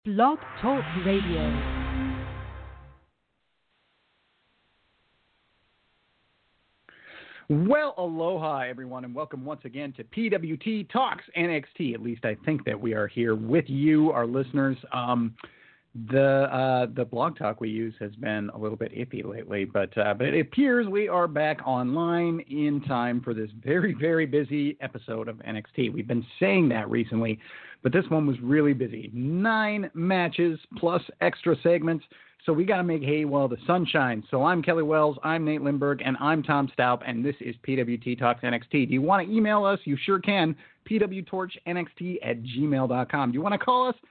Blog Talk Radio. Well, aloha, everyone, and welcome once again to PWT Talks NXT. At least I think that we are here with you, our listeners. The blog talk we use has been a little bit iffy lately, but it appears we are back online in time for this very, very busy episode of NXT. We've been saying that recently, but this one was really busy. 9 matches plus extra segments. So we got to make hay while the sun shines. So I'm Kelly Wells, I'm Nate Lindberg, and I'm Tom Staup, and this is PWT Talks NXT. Do you want to email us? You sure can. pwtorchnxt@gmail.com. Do you want to call us?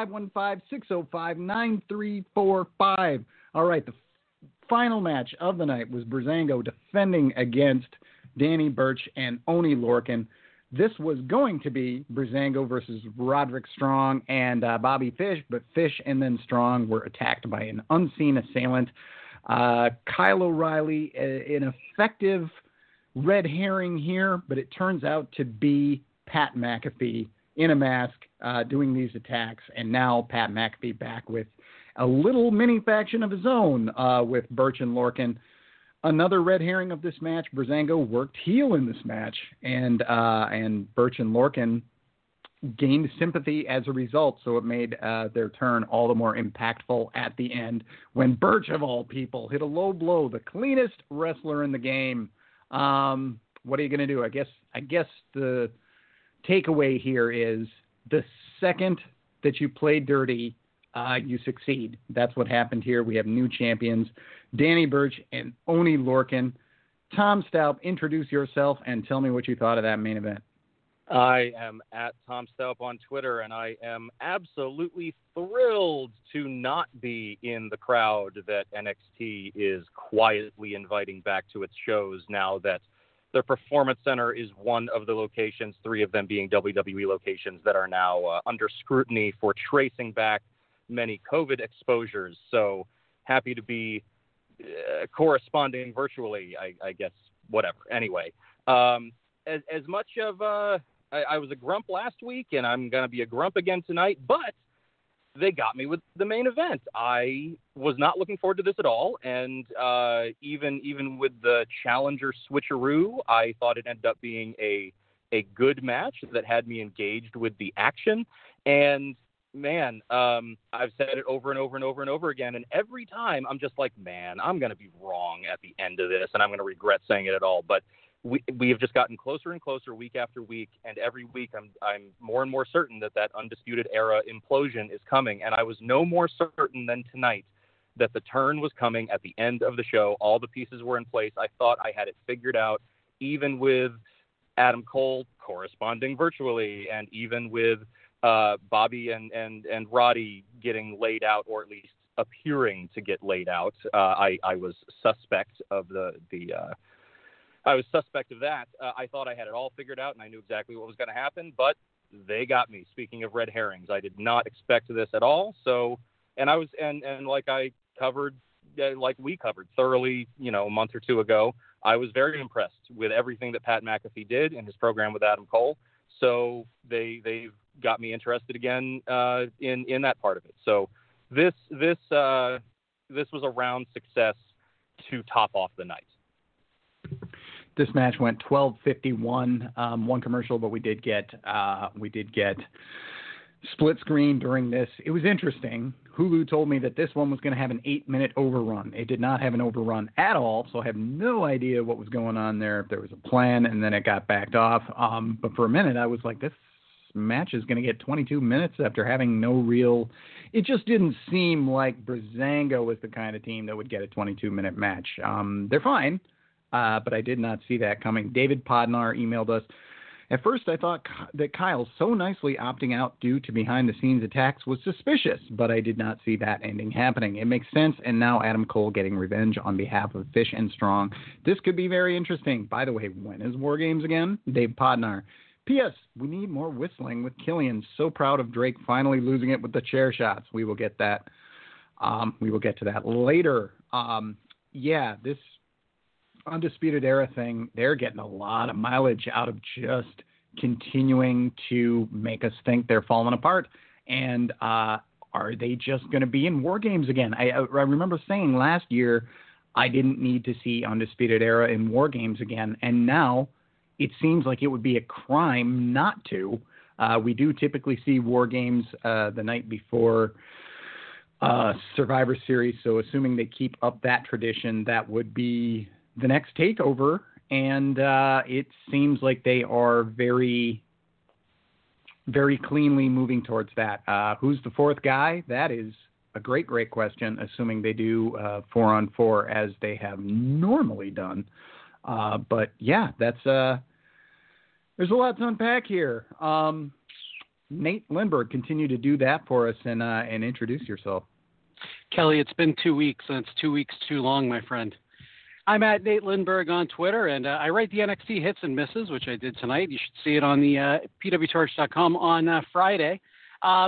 515-605-9345. All right, the final match of the night was Breezango defending against Danny Burch and Oney Lorcan. This was going to be Breezango versus Roderick Strong and Bobby Fish, but Fish and then Strong were attacked by an unseen assailant. Kyle O'Reilly, an effective red herring here, but it turns out to be Pat McAfee in a mask doing these attacks, and now Pat McAfee back with a little mini faction of his own with Burch and Lorcan. Another red herring of this match, Breezango worked heel in this match, and Burch and Lorcan gained sympathy as a result, so it made their turn all the more impactful at the end when Burch, of all people, hit a low blow, the cleanest wrestler in the game. What are you going to do? I guess the takeaway here is the second that you play dirty, you succeed. That's what happened here. We have new champions, Danny Burch and Oney Lorcan. Tom Staup, introduce yourself and tell me what you thought of that main event. I am at Tom Staup on Twitter, and I am absolutely thrilled to not be in the crowd that NXT is quietly inviting back to its shows now that their Performance Center is one of the locations, 3 of them being WWE locations, that are now under scrutiny for tracing back many COVID exposures. So happy to be corresponding virtually, I guess, whatever. Anyway, as much of I was a grump last week, and I'm going to be a grump again tonight, but they got me with the main event. I was not looking forward to this at all, and even with the challenger switcheroo, I thought it ended up being a good match that had me engaged with the action. And man, I've said it over and over and over and over again, and every time I'm just like, man, I'm going to be wrong at the end of this, and I'm going to regret saying it at all. But we have just gotten closer and closer week after week, and every week I'm more and more certain that Undisputed Era implosion is coming, and I was no more certain than tonight that the turn was coming at the end of the show. All the pieces were in place. I thought I had it figured out, even with Adam Cole corresponding virtually, and even with Bobby and Roddy getting laid out, or at least appearing to get laid out. I was suspect of I was suspect of that. I thought I had it all figured out, and I knew exactly what was going to happen, but they got me. Speaking of red herrings, I did not expect this at all. So, and I was, and like I covered, like we covered thoroughly, a month or 2 ago, I was very impressed with everything that Pat McAfee did in his program with Adam Cole. So they've got me interested again in that part of it. So this was a round success to top off the night. This match went 12:51, one commercial, but we did get split screen during this. It was interesting. Hulu told me that this one was going to have an 8-minute overrun. It did not have an overrun at all, so I have no idea what was going on there, if there was a plan, and then it got backed off. But for a minute, I was like, this match is going to get 22 minutes after having no real... It just didn't seem like Breezango was the kind of team that would get a 22-minute match. They're fine. But I did not see that coming. David Podnar emailed us. At first, I thought that Kyle so nicely opting out due to behind-the-scenes attacks was suspicious, but I did not see that ending happening. It makes sense, and now Adam Cole getting revenge on behalf of Fish and Strong. This could be very interesting. By the way, when is War Games again? Dave Podnar. P.S. We need more whistling with Killian. So proud of Drake finally losing it with the chair shots. We will get that. We will get to that later. This Undisputed Era thing, they're getting a lot of mileage out of just continuing to make us think they're falling apart. And are they just going to be in War Games again? I remember saying last year I didn't need to see Undisputed Era in War Games again, and now it seems like it would be a crime not to. We do typically see War Games the night before Survivor Series, so assuming they keep up that tradition, that would be the next TakeOver, and it seems like they are very, very cleanly moving towards that. Who's the fourth guy? That is a great question, assuming they do 4-on-4 as they have normally done. But yeah, that's there's a lot to unpack here. Nate Lindberg, continue to do that for us and introduce yourself. Kelly, it's been 2 weeks, and it's 2 weeks too long, my friend. I'm at Nate Lindberg on Twitter, and I write the NXT hits and misses, which I did tonight. You should see it on the pwtorch.com on Friday. I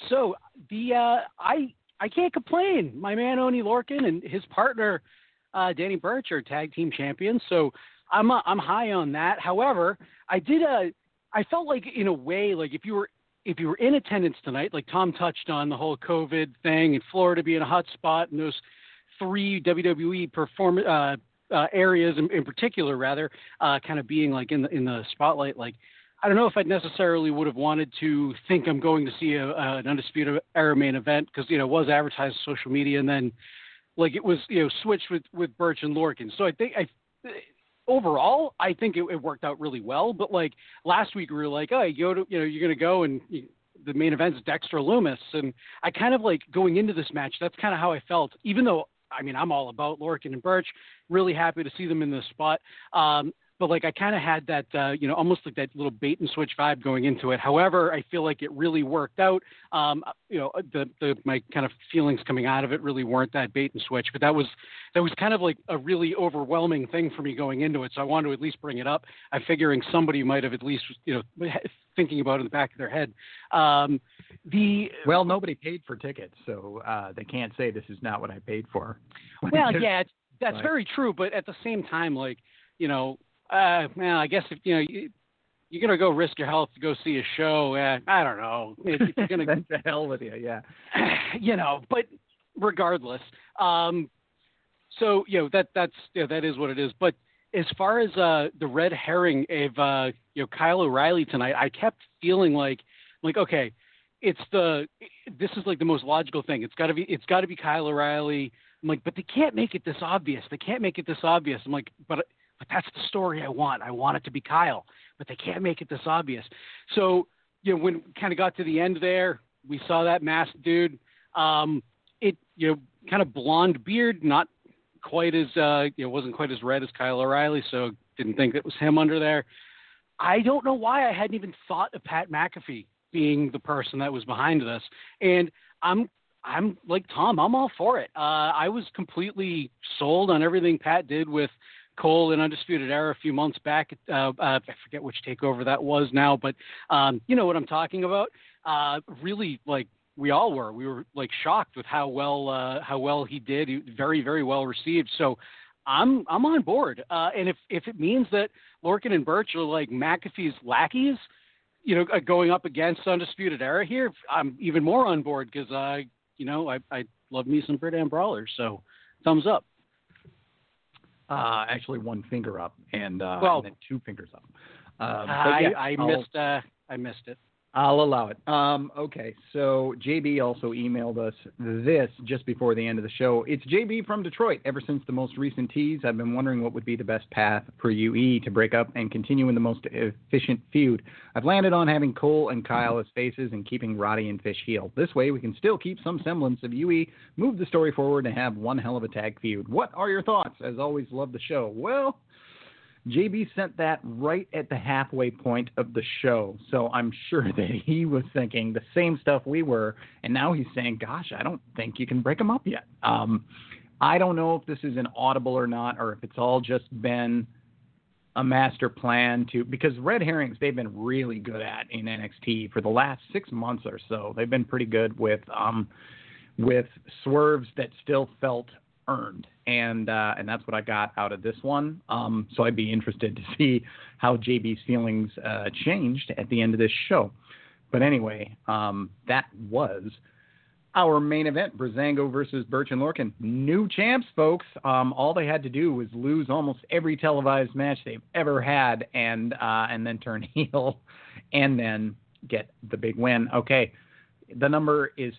can't complain. My man Oney Lorcan and his partner Danny Burch are tag team champions, so I'm high on that. However, I felt like in a way, like if you were in attendance tonight, like Tom touched on the whole COVID thing and Florida being a hot spot and those 3 WWE areas in particular, rather, kind of being like in the spotlight. Like, I don't know if I'd necessarily would have wanted to think I'm going to see an Undisputed Era main event because, it was advertised on social media and then like it was, switched with Burch and Lorcan. So I think overall, I think it worked out really well. But like last week we were like, oh, you're going to go and the main event's Dexter Lumis. And I kind of like going into this match, that's kind of how I felt, even though, I'm all about Lorcan and Burch, really happy to see them in this spot. But like I kind of had that, almost like that little bait and switch vibe going into it. However, I feel like it really worked out. My kind of feelings coming out of it really weren't that bait and switch, but that was kind of like a really overwhelming thing for me going into it. So I wanted to at least bring it up. I'm figuring somebody might have at least, thinking about it in the back of their head. Well, nobody paid for tickets, so they can't say this is not what I paid for. Well, yeah, that's very true. But at the same time, like, I guess if you're gonna go risk your health to go see a show, I don't know. If you're gonna then to hell with you, yeah. But regardless, so that is what it is. But as far as the red herring of Kyle O'Reilly tonight, I kept feeling like okay, this is like the most logical thing. It's got to be Kyle O'Reilly. I'm like, but they can't make it this obvious. I'm like, but that's the story I want. I want it to be Kyle, but they can't make it this obvious. So, when we kind of got to the end there, we saw that masked dude. Kind of blonde beard, not quite as, wasn't quite as red as Kyle O'Reilly, so didn't think it was him under there. I don't know why I hadn't even thought of Pat McAfee being the person that was behind this. And I'm like Tom, I'm all for it. I was completely sold on everything Pat did with Cole in Undisputed Era a few months back. I forget which takeover that was now, but you know what I'm talking about. Really, like we all were. We were like shocked with how well he did. He, very, very well received. So I'm on board. And if it means that Lorcan and Burch are like McAfee's lackeys, going up against Undisputed Era here, I'm even more on board because I love me some Britt Ann brawlers. So thumbs up. Actually, one finger up and then 2 fingers up. I missed it. I'll allow it. Okay, so JB also emailed us this just before the end of the show. It's JB from Detroit. Ever since the most recent tease, I've been wondering what would be the best path for UE to break up and continue in the most efficient feud. I've landed on having Cole and Kyle as faces and keeping Roddy and Fish heel. This way, we can still keep some semblance of UE, move the story forward, and have one hell of a tag feud. What are your thoughts? As always, love the show. Well, JB sent that right at the halfway point of the show, so I'm sure that he was thinking the same stuff we were, and now he's saying, gosh, I don't think you can break them up yet. I don't know if this is an audible or not, or if it's all just been a master plan because red herrings they've been really good at in NXT for the last 6 months or so. They've been pretty good with swerves that still felt earned, and that's what I got out of this one. So I'd be interested to see how JB's feelings changed at the end of this show. But anyway, that was Our main event, Breezango versus Burch and Lorcan. New champs, folks. All they had to do was lose almost every televised match they've ever had and then turn heel and then get the big win. Okay, the number is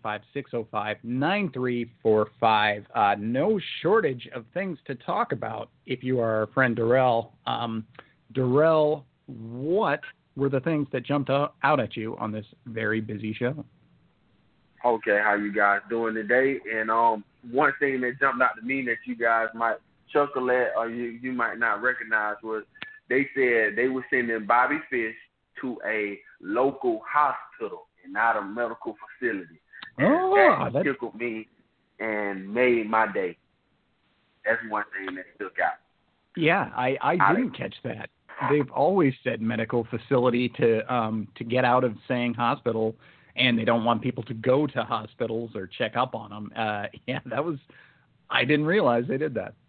515-605-9345. No shortage of things to talk about if you are our friend Darrell. Darrell, what were the things that jumped out at you on this very busy show? Okay, how you guys doing today? And one thing that jumped out to me that you guys might chuckle at or you might not recognize was they said they were sending Bobby Fish to a local hospital and not a medical facility. And that tickled me and made my day. That's one thing that stuck out. Yeah, I didn't catch that. They've always said medical facility to get out of saying hospital. And they don't want people to go to hospitals or check up on them. Yeah, I didn't realize they did that.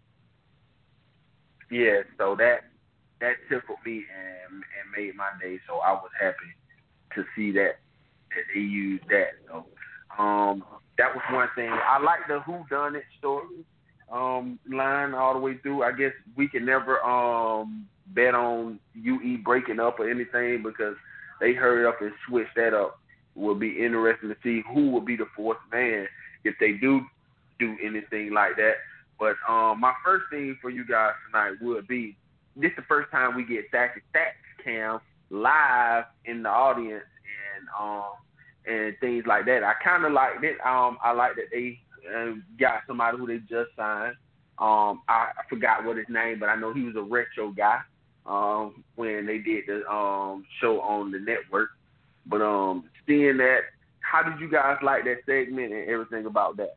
Yeah, so that tickled me and made my day. So I was happy to see that they used that. So that was one thing. I like the whodunit story line all the way through. I guess we can never bet on UE breaking up or anything because they hurried up and switched that up. Will be interesting to see who will be the fourth man if they do anything like that. But my first thing for you guys tonight would be this is the first time we get Thatcher Cam live in the audience and things like that. I kind of liked it. I like that they got somebody who they just signed. I forgot what his name, but I know he was a retro guy when they did the show on the network. But seeing that, how did you guys like that segment and everything about that?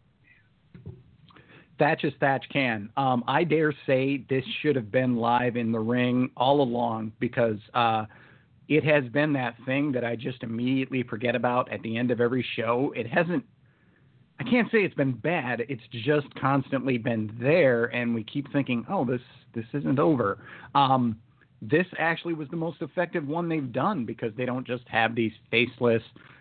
Thatch as Thatch can. I dare say this should have been live in the ring all along because it has been that thing that I just immediately forget about at the end of every show. It hasn't, I can't say it's been bad. It's just constantly been there, and we keep thinking, oh, this isn't over. This actually was the most effective one they've done because they don't just have these faceless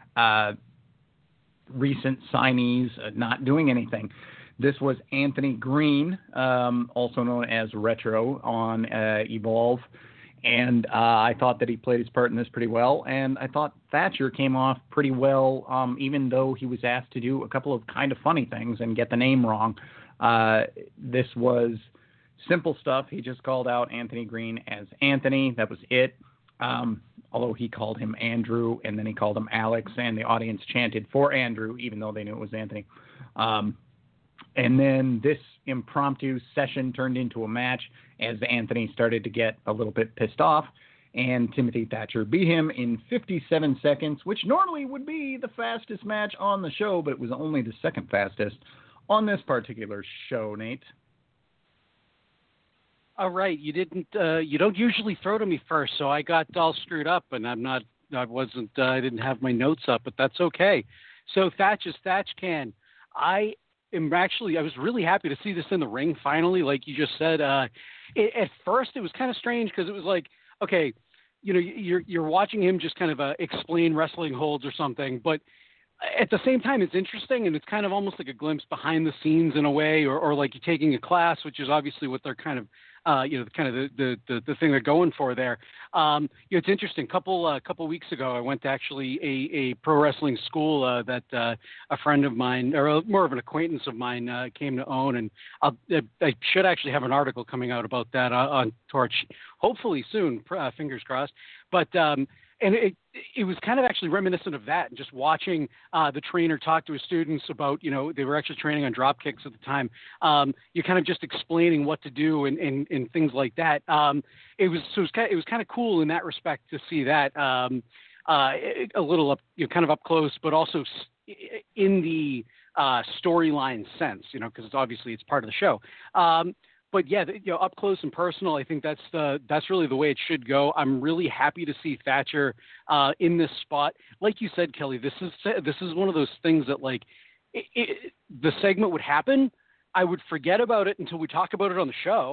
recent signees not doing anything. This was Anthony Green, also known as Retro on Evolve, and I thought that he played his part in this pretty well, and I thought Thatcher came off pretty well, even though he was asked to do a couple of kind of funny things and get the name wrong. This was simple stuff. He just called out Anthony Green as Anthony. That was it. Although he called him Andrew, and then he called him Alex, and the audience chanted for Andrew, even though they knew it was Anthony. And then this impromptu session turned into a match as Anthony started to get a little bit pissed off, and Timothy Thatcher beat him in 57 seconds, which normally would be the fastest match on the show, but it was only the second fastest on this particular show, Nate. All right, you don't usually throw to me first, so I got all screwed up, and I didn't have my notes up, but that's okay. So Thatch as Thatch can. I was really happy to see this in the ring finally, like you just said. At first, it was kind of strange because it was like, okay, you're watching him just kind of explain wrestling holds or something, but at the same time, it's interesting, and it's kind of almost like a glimpse behind the scenes in a way, or like you're taking a class, which is obviously what they're kind of, the thing they're going for there. It's interesting. Couple weeks ago, I went to actually a pro wrestling school that a friend of mine, or more of an acquaintance of mine, came to own, and I should actually have an article coming out about that on Torch, hopefully soon. Fingers crossed. But and it was kind of actually reminiscent of that, and just watching the trainer talk to his students about, they were actually training on drop kicks at the time. You're kind of just explaining what to do and things like that. It was kind of cool in that respect to see that a little up, kind of up close, but also in the storyline sense, because it's part of the show. But yeah, up close and personal, I think that's really the way it should go. I'm really happy to see Thatcher in this spot. Like you said, Kelly, this is one of those things that the segment would happen. I would forget about it until we talk about it on the show,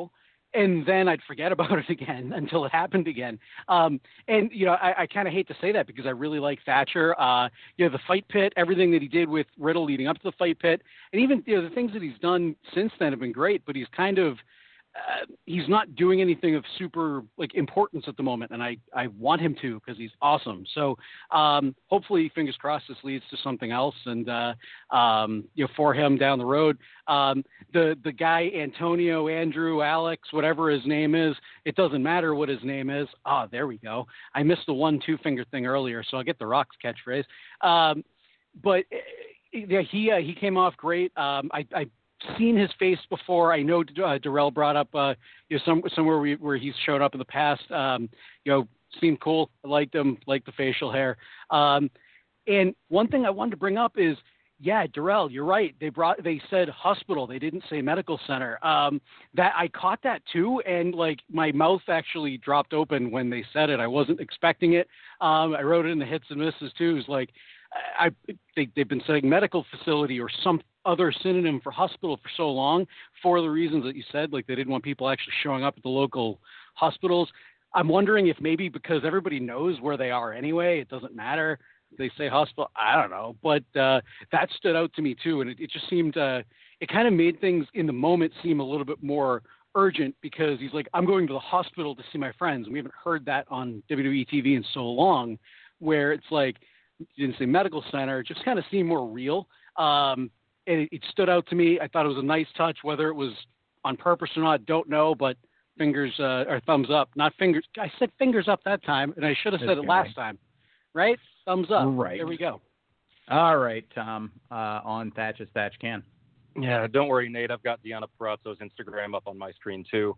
and then I'd forget about it again until it happened again. And, I kind of hate to say that because I really like Thatcher. The fight pit, everything that he did with Riddle leading up to the fight pit, and even, the things that he's done since then have been great, but he's kind of, he's not doing anything of super importance at the moment, and I want him to because he's awesome. So hopefully, fingers crossed, this leads to something else, and for him down the road. The guy Andrew, Alex, whatever his name is, it doesn't matter what his name is. There we go. I missed the 1-2 finger thing earlier, so I'll get the Rock's catchphrase. But he came off great. I seen his face before. I know Darrell brought up somewhere where he's showed up in the past. Seemed cool. I liked him. Liked the facial hair. And one thing I wanted to bring up is, Darrell, you're right. They said hospital. They didn't say medical center. That I caught that too, and my mouth actually dropped open when they said it. I wasn't expecting it. I wrote it in the hits and misses too. It was they've been saying medical facility or some other synonym for hospital for so long for the reasons that you said, they didn't want people actually showing up at the local hospitals. I'm wondering if maybe because everybody knows where they are anyway, it doesn't matter if they say hospital. I don't know, but that stood out to me too, and it just seemed it kind of made things in the moment seem a little bit more urgent because he's like, I'm going to the hospital to see my friends, and we haven't heard that on WWE TV in so long, where it's you didn't say medical center. It just kind of seemed more real. And it stood out to me. I thought it was a nice touch. Whether it was on purpose or not, don't know, but fingers or thumbs up, not fingers. I said fingers up that time, and I should have said it last time. Right? Thumbs up. Right. There we go. All right, Tom, on Thatch as Thatch can. Yeah, don't worry, Nate. I've got Deanna Purrazzo's Instagram up on my screen, too.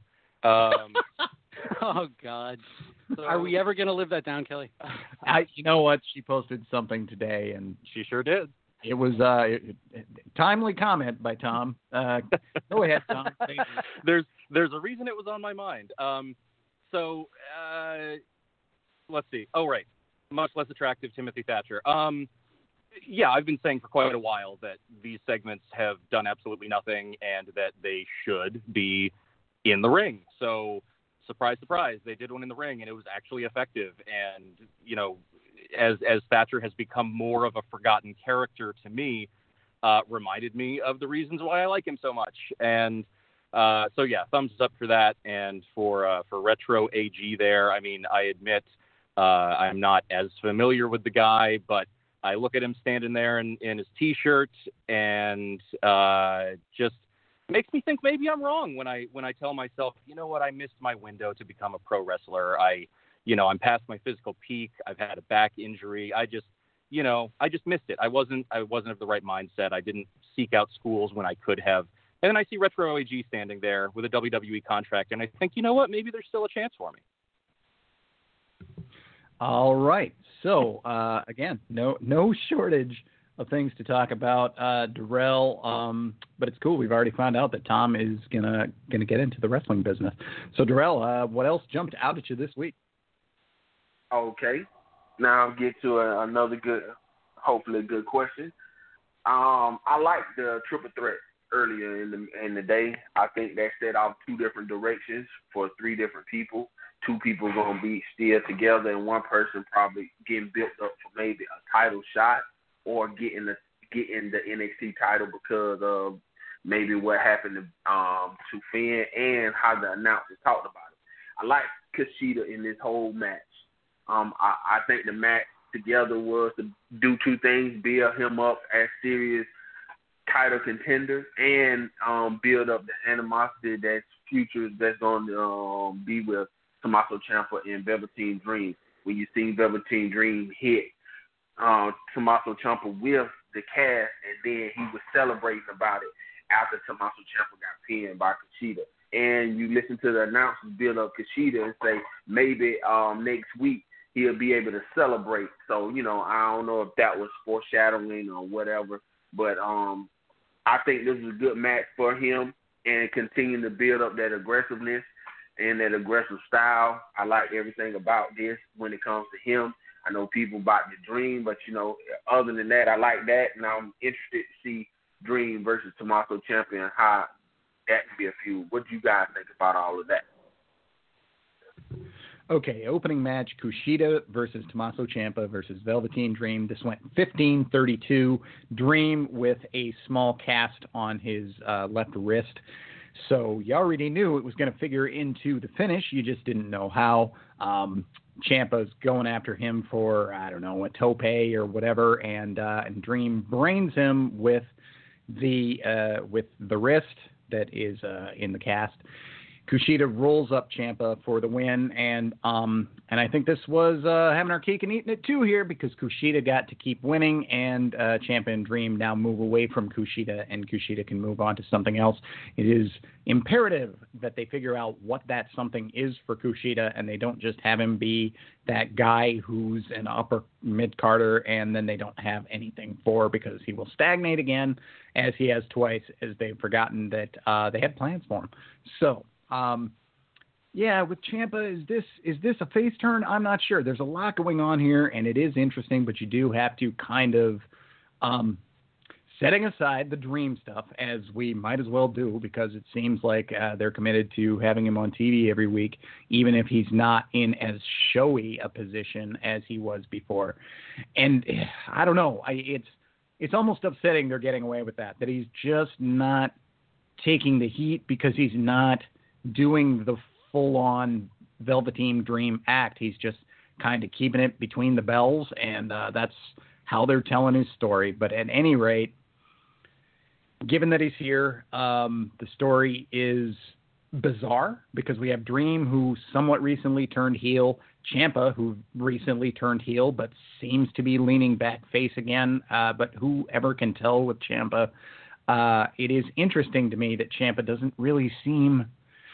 Oh, God. So, are we ever going to live that down, Kelly? You know what? She posted something today, and she sure did. It was timely comment by Tom. Go ahead, Tom. There's a reason it was on my mind. So let's see. Oh, right. Much less attractive Timothy Thatcher. I've been saying for quite a while that these segments have done absolutely nothing and that they should be in the ring. So surprise, surprise, they did one in the ring and it was actually effective. And, as Thatcher has become more of a forgotten character to me, reminded me of the reasons why I like him so much. And thumbs up for that. And for Retro AG there, I mean, I admit I'm not as familiar with the guy, but I look at him standing there in his T-shirt and just makes me think maybe I'm wrong when I tell myself, you know what, I missed my window to become a pro wrestler. I'm past my physical peak. I've had a back injury. I just missed it. I wasn't of the right mindset. I didn't seek out schools when I could have. And then I see Retro AG standing there with a WWE contract, and I think, you know what, maybe there's still a chance for me. All right. So, again, no shortage of things to talk about, Darrell, but it's cool. We've already found out that Tom is gonna get into the wrestling business. So, Darrell, what else jumped out at you this week? Okay. Now I'll get to another hopefully a good question. I like the triple threat earlier in the day. I think that set off two different directions for three different people. Two people going to be still together, and one person probably getting built up for maybe a title shot or getting the NXT title because of maybe what happened to Finn and how the announcers talked about it. I like Kushida in this whole match. I think the match together was to do two things: build him up as serious title contender and build up the animosity that's going to be with Tommaso Ciampa and Velveteen Dream. When you see Velveteen Dream hit Tommaso Ciampa with the cast, and then he was celebrating about it after Tommaso Ciampa got pinned by Kushida. And you listen to the announcers build up Kushida and say maybe next week he'll be able to celebrate. So, I don't know if that was foreshadowing or whatever, but I think this was a good match for him and continuing to build up that aggressiveness and that aggressive style. I like everything about this when it comes to him. I know people about the Dream, but, other than that, I like that, and I'm interested to see Dream versus Tommaso Ciampa and how that can be a feud. What do you guys think about all of that? Okay, opening match, Kushida versus Tommaso Ciampa versus Velveteen Dream. This went 15-32. Dream with a small cast on his left wrist. So you already knew it was going to figure into the finish. You just didn't know how. Ciampa's going after him for, I don't know, a tope or whatever, and Dream brains him with the wrist that is in the cast. Kushida rolls up Ciampa for the win, and I think this was having our cake and eating it too here, because Kushida got to keep winning, and Ciampa and Dream now move away from Kushida, and Kushida can move on to something else. It is imperative that they figure out what that something is for Kushida, and they don't just have him be that guy who's an upper mid-carder and then they don't have anything for, because he will stagnate again, as he has twice, as they've forgotten that they had plans for him. So, yeah, with Ciampa, is this a face turn? I'm not sure. There's a lot going on here, and it is interesting, but you do have to kind of, setting aside the Dream stuff, as we might as well do, because it seems like they're committed to having him on TV every week, even if he's not in as showy a position as he was before. And I don't know. It's almost upsetting they're getting away with that he's just not taking the heat, because he's not doing the full-on Velveteen Dream act. He's just kind of keeping it between the bells, and that's how they're telling his story. But at any rate, given that he's here, the story is bizarre, because we have Dream, who somewhat recently turned heel, Ciampa, who recently turned heel but seems to be leaning back face again, but whoever can tell with Ciampa. It is interesting to me that Ciampa doesn't really seem,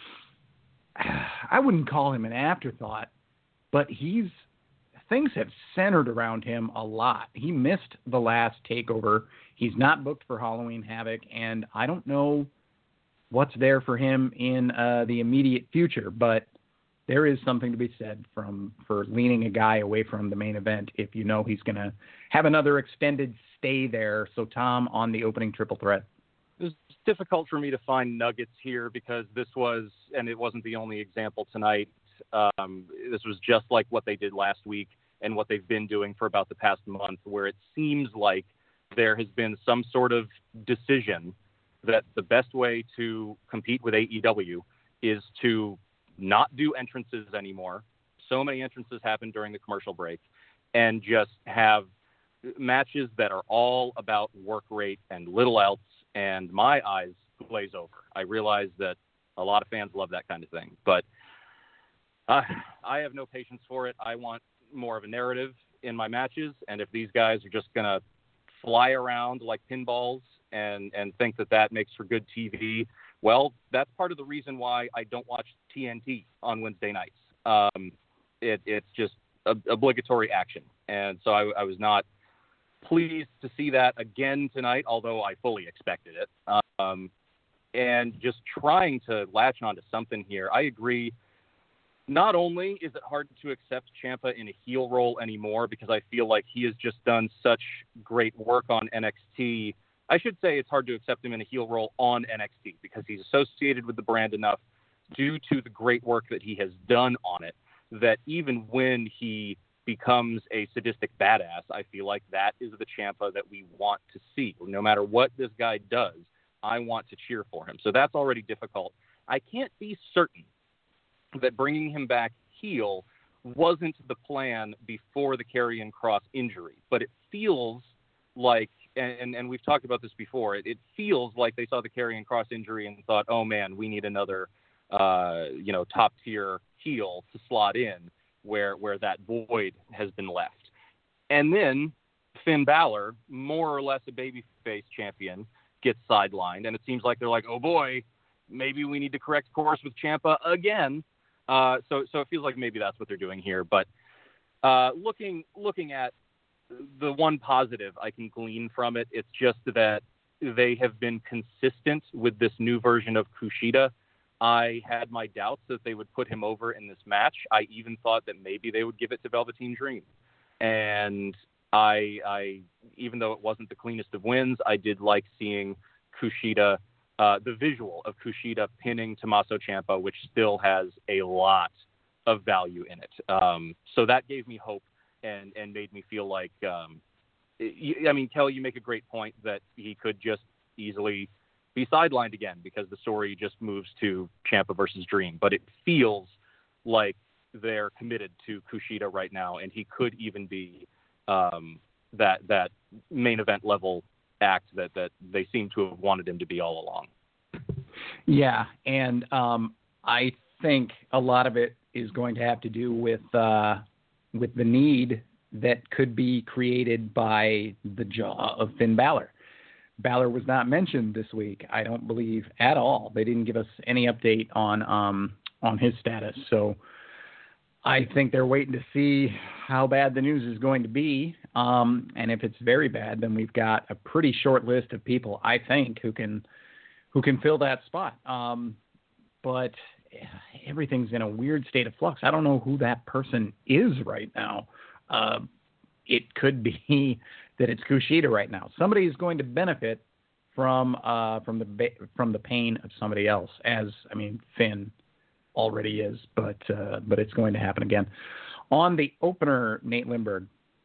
I wouldn't call him an afterthought, but things have centered around him a lot. He missed the last TakeOver. He's not booked for Halloween Havoc, and I don't know what's there for him in the immediate future, but there is something to be said for leaning a guy away from the main event if you know he's going to have another extended stay there. So, Tom, on the opening triple threat. It's difficult for me to find nuggets here, because this was, and it wasn't the only example tonight, this was just like what they did last week and what they've been doing for about the past month, where it seems like there has been some sort of decision that the best way to compete with AEW is to not do entrances anymore. So many entrances happen during the commercial break, and just have matches that are all about work rate and little else, and my eyes glaze over. I realize that a lot of fans love that kind of thing, but I have no patience for it. I want more of a narrative in my matches, and if these guys are just going to fly around like pinballs and think that makes for good TV, well, that's part of the reason why I don't watch TNT on Wednesday nights. It's just obligatory action, and so I was not pleased to see that again tonight, although I fully expected it. And just trying to latch onto something here. I agree. Not only is it hard to accept Ciampa in a heel role anymore, because I feel like he has just done such great work on NXT. I should say it's hard to accept him in a heel role on NXT, because he's associated with the brand enough due to the great work that he has done on it, that even when he becomes a sadistic badass, I feel like that is the Ciampa that we want to see. No matter what this guy does, I want to cheer for him. So that's already difficult. I can't be certain that bringing him back heel wasn't the plan before the Karrion Kross injury, but it feels like, and we've talked about this before, it feels like they saw the Karrion Kross injury and thought, oh man, we need another, top tier heel to slot in where that void has been left. And then Finn Balor, more or less a babyface champion, gets sidelined, and it seems like they're like, oh boy, maybe we need to correct course with Ciampa again. So it feels like maybe that's what they're doing here. But looking at the one positive I can glean from it, it's just that they have been consistent with this new version of Kushida. I had my doubts that they would put him over in this match. I even thought that maybe they would give it to Velveteen Dream. And I even though it wasn't the cleanest of wins, I did like seeing Kushida the visual of Kushida pinning Tommaso Ciampa, which still has a lot of value in it. So that gave me hope and made me feel like, I mean, Kelly, you make a great point that he could just easily be sidelined again because the story just moves to Ciampa versus Dream. But it feels like they're committed to Kushida right now, and he could even be that main event level act that they seem to have wanted him to be all along. Yeah, and I think a lot of it is going to have to do with the need that could be created by the jaw of Finn Balor. Balor was not mentioned this week, I don't believe, at all. They didn't give us any update on his status. So I think they're waiting to see how bad the news is going to be. And if it's very bad, then we've got a pretty short list of people, I think, who can fill that spot. But everything's in a weird state of flux. I don't know who that person is right now. It could be that it's Kushida right now. Somebody is going to benefit from the pain of somebody else, as I mean Finn already is, but it's going to happen again. On the opener, Nate Lindberg.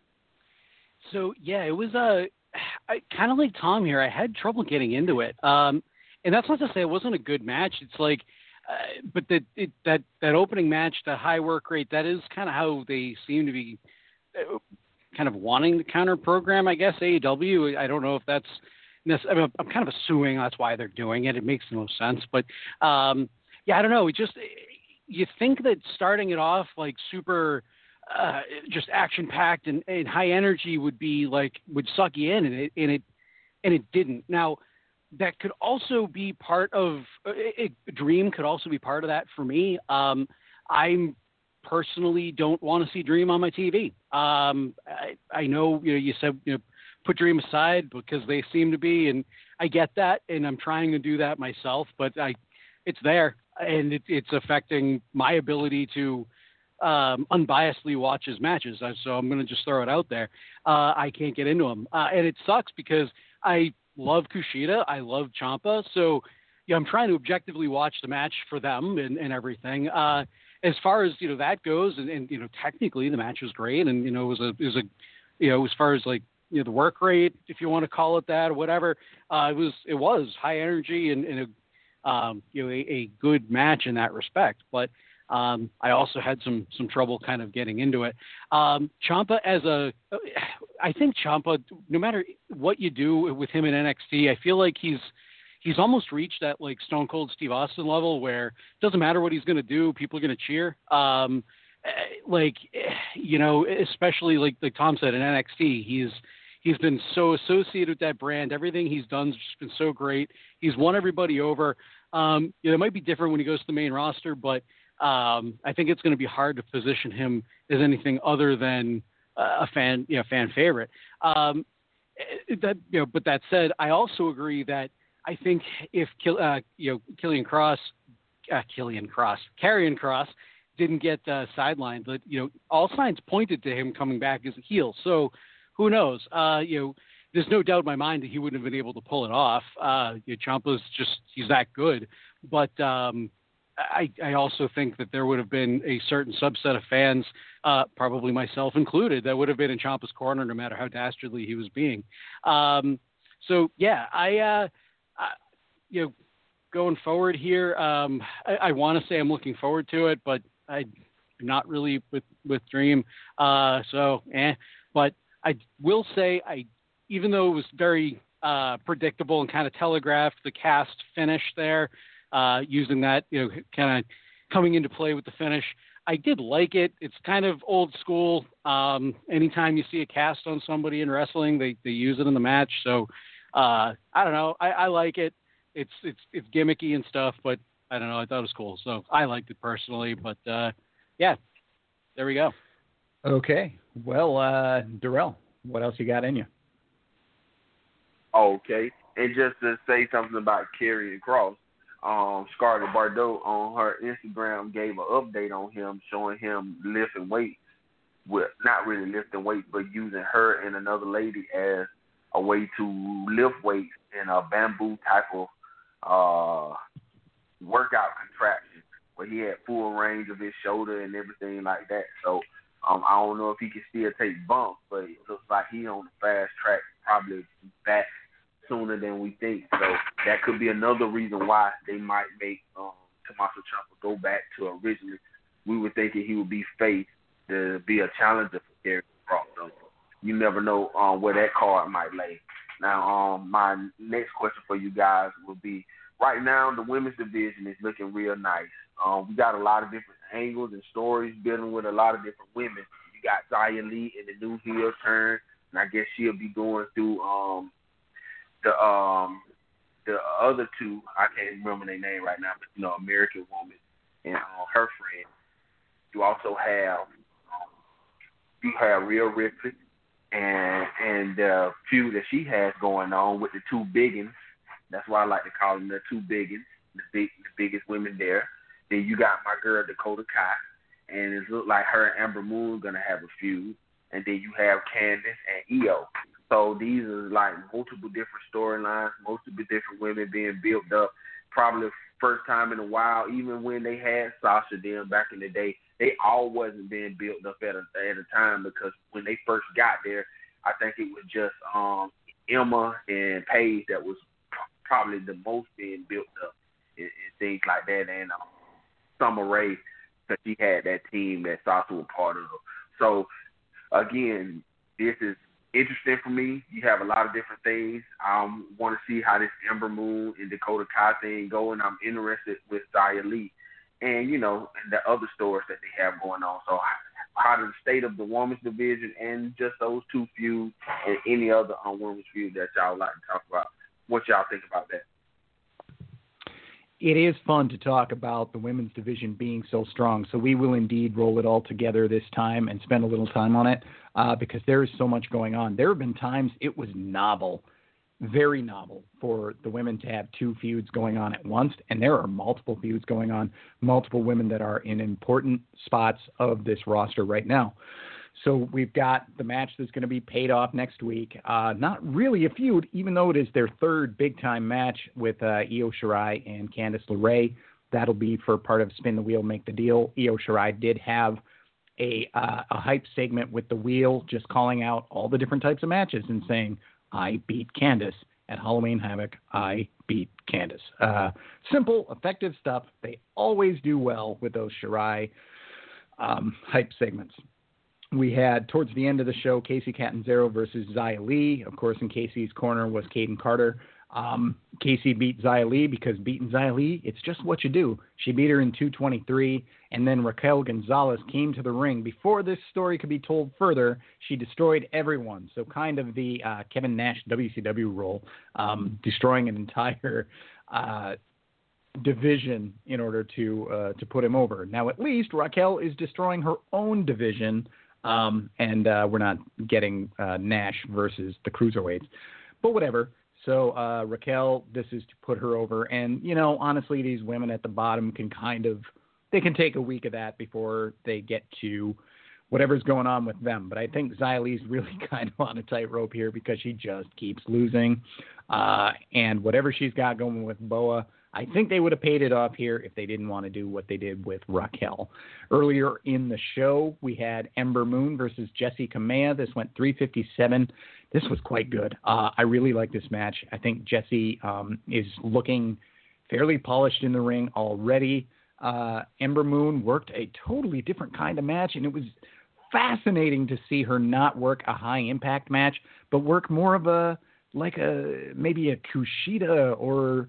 So yeah, it was kind of like Tom here. I had trouble getting into it, and that's not to say it wasn't a good match. It's like, but that opening match, that high work rate, that is kind of how they seem to be kind of wanting the counter program, I guess. AEW. I don't know if that's. I mean, I'm kind of assuming that's why they're doing it. It makes no sense, but yeah, I don't know. It just, you think that starting it off like super, just action packed and high energy would suck you in, and it didn't. Now, that could also be part of Dream. Could also be part of that for me. I'm personally don't want to see Dream on my TV. I know you said put Dream aside because they seem to be, and I get that, and I'm trying to do that myself, but it's there, and it's affecting my ability to unbiasedly watch his matches. So I'm going to just throw it out there. I can't get into them, and it sucks because I love Kushida, I love Ciampa, so I'm trying to objectively watch the match for them and everything. As far as that goes, and technically the match was great, and it was as far as like the work rate, if you want to call it that or whatever, it was high energy and a good match in that respect. But I also had some trouble kind of getting into it. Ciampa I think Ciampa, no matter what you do with him in NXT, I feel like he's almost reached that like Stone Cold Steve Austin level where it doesn't matter what he's going to do, people are going to cheer. Especially like Tom said in NXT, he's been so associated with that brand. Everything he's done has just been so great. He's won everybody over. It might be different when he goes to the main roster, but I think it's going to be hard to position him as anything other than a fan favorite. But that said, I also agree that I think if Karrion Kross didn't get sidelined, but all signs pointed to him coming back as a heel. So who knows? There's no doubt in my mind that he wouldn't have been able to pull it off. Ciampa's he's that good. But I also think that there would have been a certain subset of fans, probably myself included, that would have been in Ciampa's corner no matter how dastardly he was being. So yeah, going forward here, I want to say I'm looking forward to it, but I'm not really with Dream. But I will say, even though it was very predictable and kind of telegraphed, the cast finish there, using that, kind of coming into play with the finish, I did like it. It's kind of old school. Anytime you see a cast on somebody in wrestling, they use it in the match. So I don't know. I like it. It's gimmicky and stuff, but I don't know. I thought it was cool. So I liked it personally, but yeah, there we go. Okay. Well, Darrell, what else you got in you? Okay. And just to say something about Karrion Kross, Scarlett Bordeaux on her Instagram gave an update on him, showing him lifting weights, not really lifting weights, but using her and another lady as a way to lift weights in a bamboo type of workout contraction where he had full range of his shoulder and everything like that. So I don't know if he can still take bumps, but it looks like he's on the fast track, probably back sooner than we think. So that could be another reason why they might make Tommaso Ciampa go back to originally. We were thinking he would be faced to be a challenger for Karrion Kross. So you never know where that card might lay. Now, my next question for you guys will be, right now the women's division is looking real nice. We got a lot of different angles and stories building with a lot of different women. You got Xia Li in the new heel turn, and I guess she'll be going through the other two. I can't remember their name right now, but American Woman and her friend. You also have Rhea Ripley and the feud that she has going on with the two biggins. That's why I like to call them the two biggins, the biggest women there. Then you got my girl Dakota Kai, and it looks like her and Ember Moon going to have a feud. And then you have Candice and Io. So these are like multiple different storylines, multiple different women being built up. Probably first time in a while, even when they had Sasha then back in the day, they all wasn't being built up at a time, because when they first got there, I think it was just Emma and Paige that was probably the most being built up and things like that. And Summer Rae, because she had that team that Sasha was part of. So, again, this is interesting for me. You have a lot of different things. I want to see how this Ember Moon and Dakota Kai thing go, and I'm interested with Xia Li and, and the other stories that they have going on. So how does the state of the women's division and just those two feuds and any other women's feud that y'all like to talk about, what y'all think about that? It is fun to talk about the women's division being so strong, so we will indeed roll it all together this time and spend a little time on it because there is so much going on. There have been times it was novel, very novel, for the women to have two feuds going on at once, and there are multiple feuds going on, multiple women that are in important spots of this roster right now. So we've got the match that's going to be paid off next week. Not really a feud, even though it is their third big-time match with Io Shirai and Candice LeRae. That'll be for part of Spin the Wheel, Make the Deal. Io Shirai did have a hype segment with the wheel, just calling out all the different types of matches and saying, I beat Candice at Halloween Havoc. I beat Candice. Simple, effective stuff. They always do well with those Shirai hype segments. We had, towards the end of the show, Kacy Catanzaro versus Xia Li. Of course, in Kacy's corner was Kaden Carter. Kacy beat Xia Li because beating Xia Li, it's just what you do. She beat her in 2:23, and then Raquel Gonzalez came to the ring. Before this story could be told further, she destroyed everyone. So kind of the Kevin Nash WCW role, destroying an entire division in order to put him over. Now, at least Raquel is destroying her own division, and we're not getting Nash versus the Cruiserweights. But whatever. So Raquel, this is to put her over. And, honestly, these women at the bottom can they can take a week of that before they get to whatever's going on with them. But I think Xia Li's really kind of on a tightrope here because she just keeps losing. And whatever she's got going with Boa, I think they would have paid it off here if they didn't want to do what they did with Raquel. Earlier in the show, we had Ember Moon versus Jessi Kamea. This went 3:57. This was quite good. I really like this match. I think Jessi is looking fairly polished in the ring already. Ember Moon worked a totally different kind of match, and it was fascinating to see her not work a high-impact match, but work more of maybe a Kushida or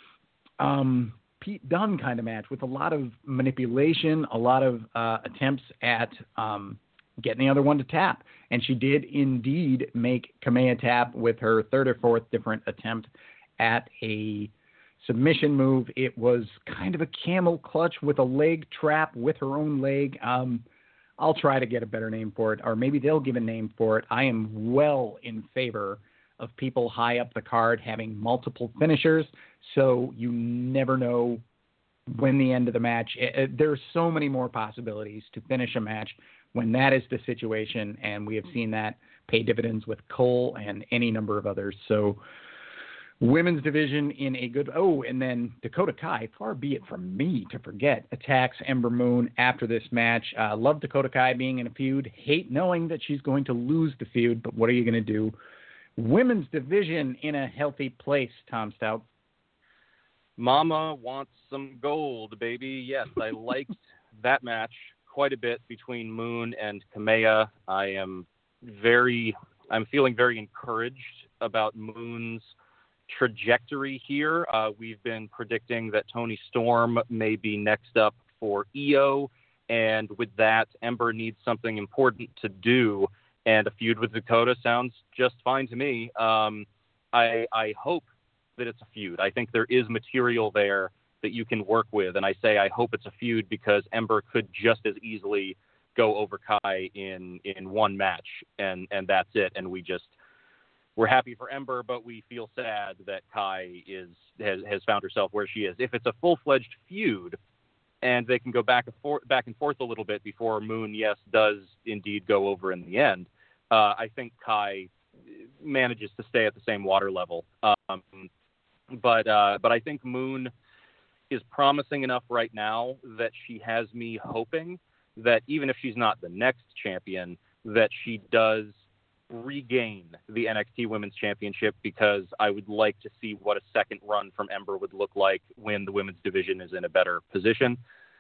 Pete Dunne kind of match with a lot of manipulation, a lot of attempts at getting the other one to tap. And she did indeed make Kamea tap with her third or fourth different attempt at a submission move. It was kind of a camel clutch with a leg trap with her own leg. I'll try to get a better name for it, or maybe they'll give a name for it. I am well in favor of people high up the card having multiple finishers, so you never know when the end of the match. There's so many more possibilities to finish a match when that is the situation, and we have seen that pay dividends with Cole and any number of others. So Women's division in a good... Oh, and then Dakota Kai, far be it from me to forget, attacks Ember Moon after this match. Love Dakota Kai being in a feud. Hate knowing that she's going to lose the feud, but what are you going to do? Women's division in a healthy place, Tom Stout. Mama wants some gold, baby. Yes, I liked that match quite a bit between Moon and Kamea. I'm feeling very encouraged about Moon's trajectory here. We've been predicting that Toni Storm may be next up for EO, and with that, Ember needs something important to do, and a feud with Dakota sounds just fine to me. I hope that it's a feud. I think there is material there that you can work with, and I say I hope it's a feud because Ember could just as easily go over Kai in one match, and that's it, and we're happy for Ember, but we feel sad that Kai has found herself where she is. If it's a full-fledged feud and they can go back and forth a little bit before Moon, yes, does indeed go over in the end, I think Kai manages to stay at the same water level. But I think Moon is promising enough right now that she has me hoping that even if she's not the next champion, that she does regain the NXT Women's Championship, because I would like to see what a second run from Ember would look like when the women's division is in a better position.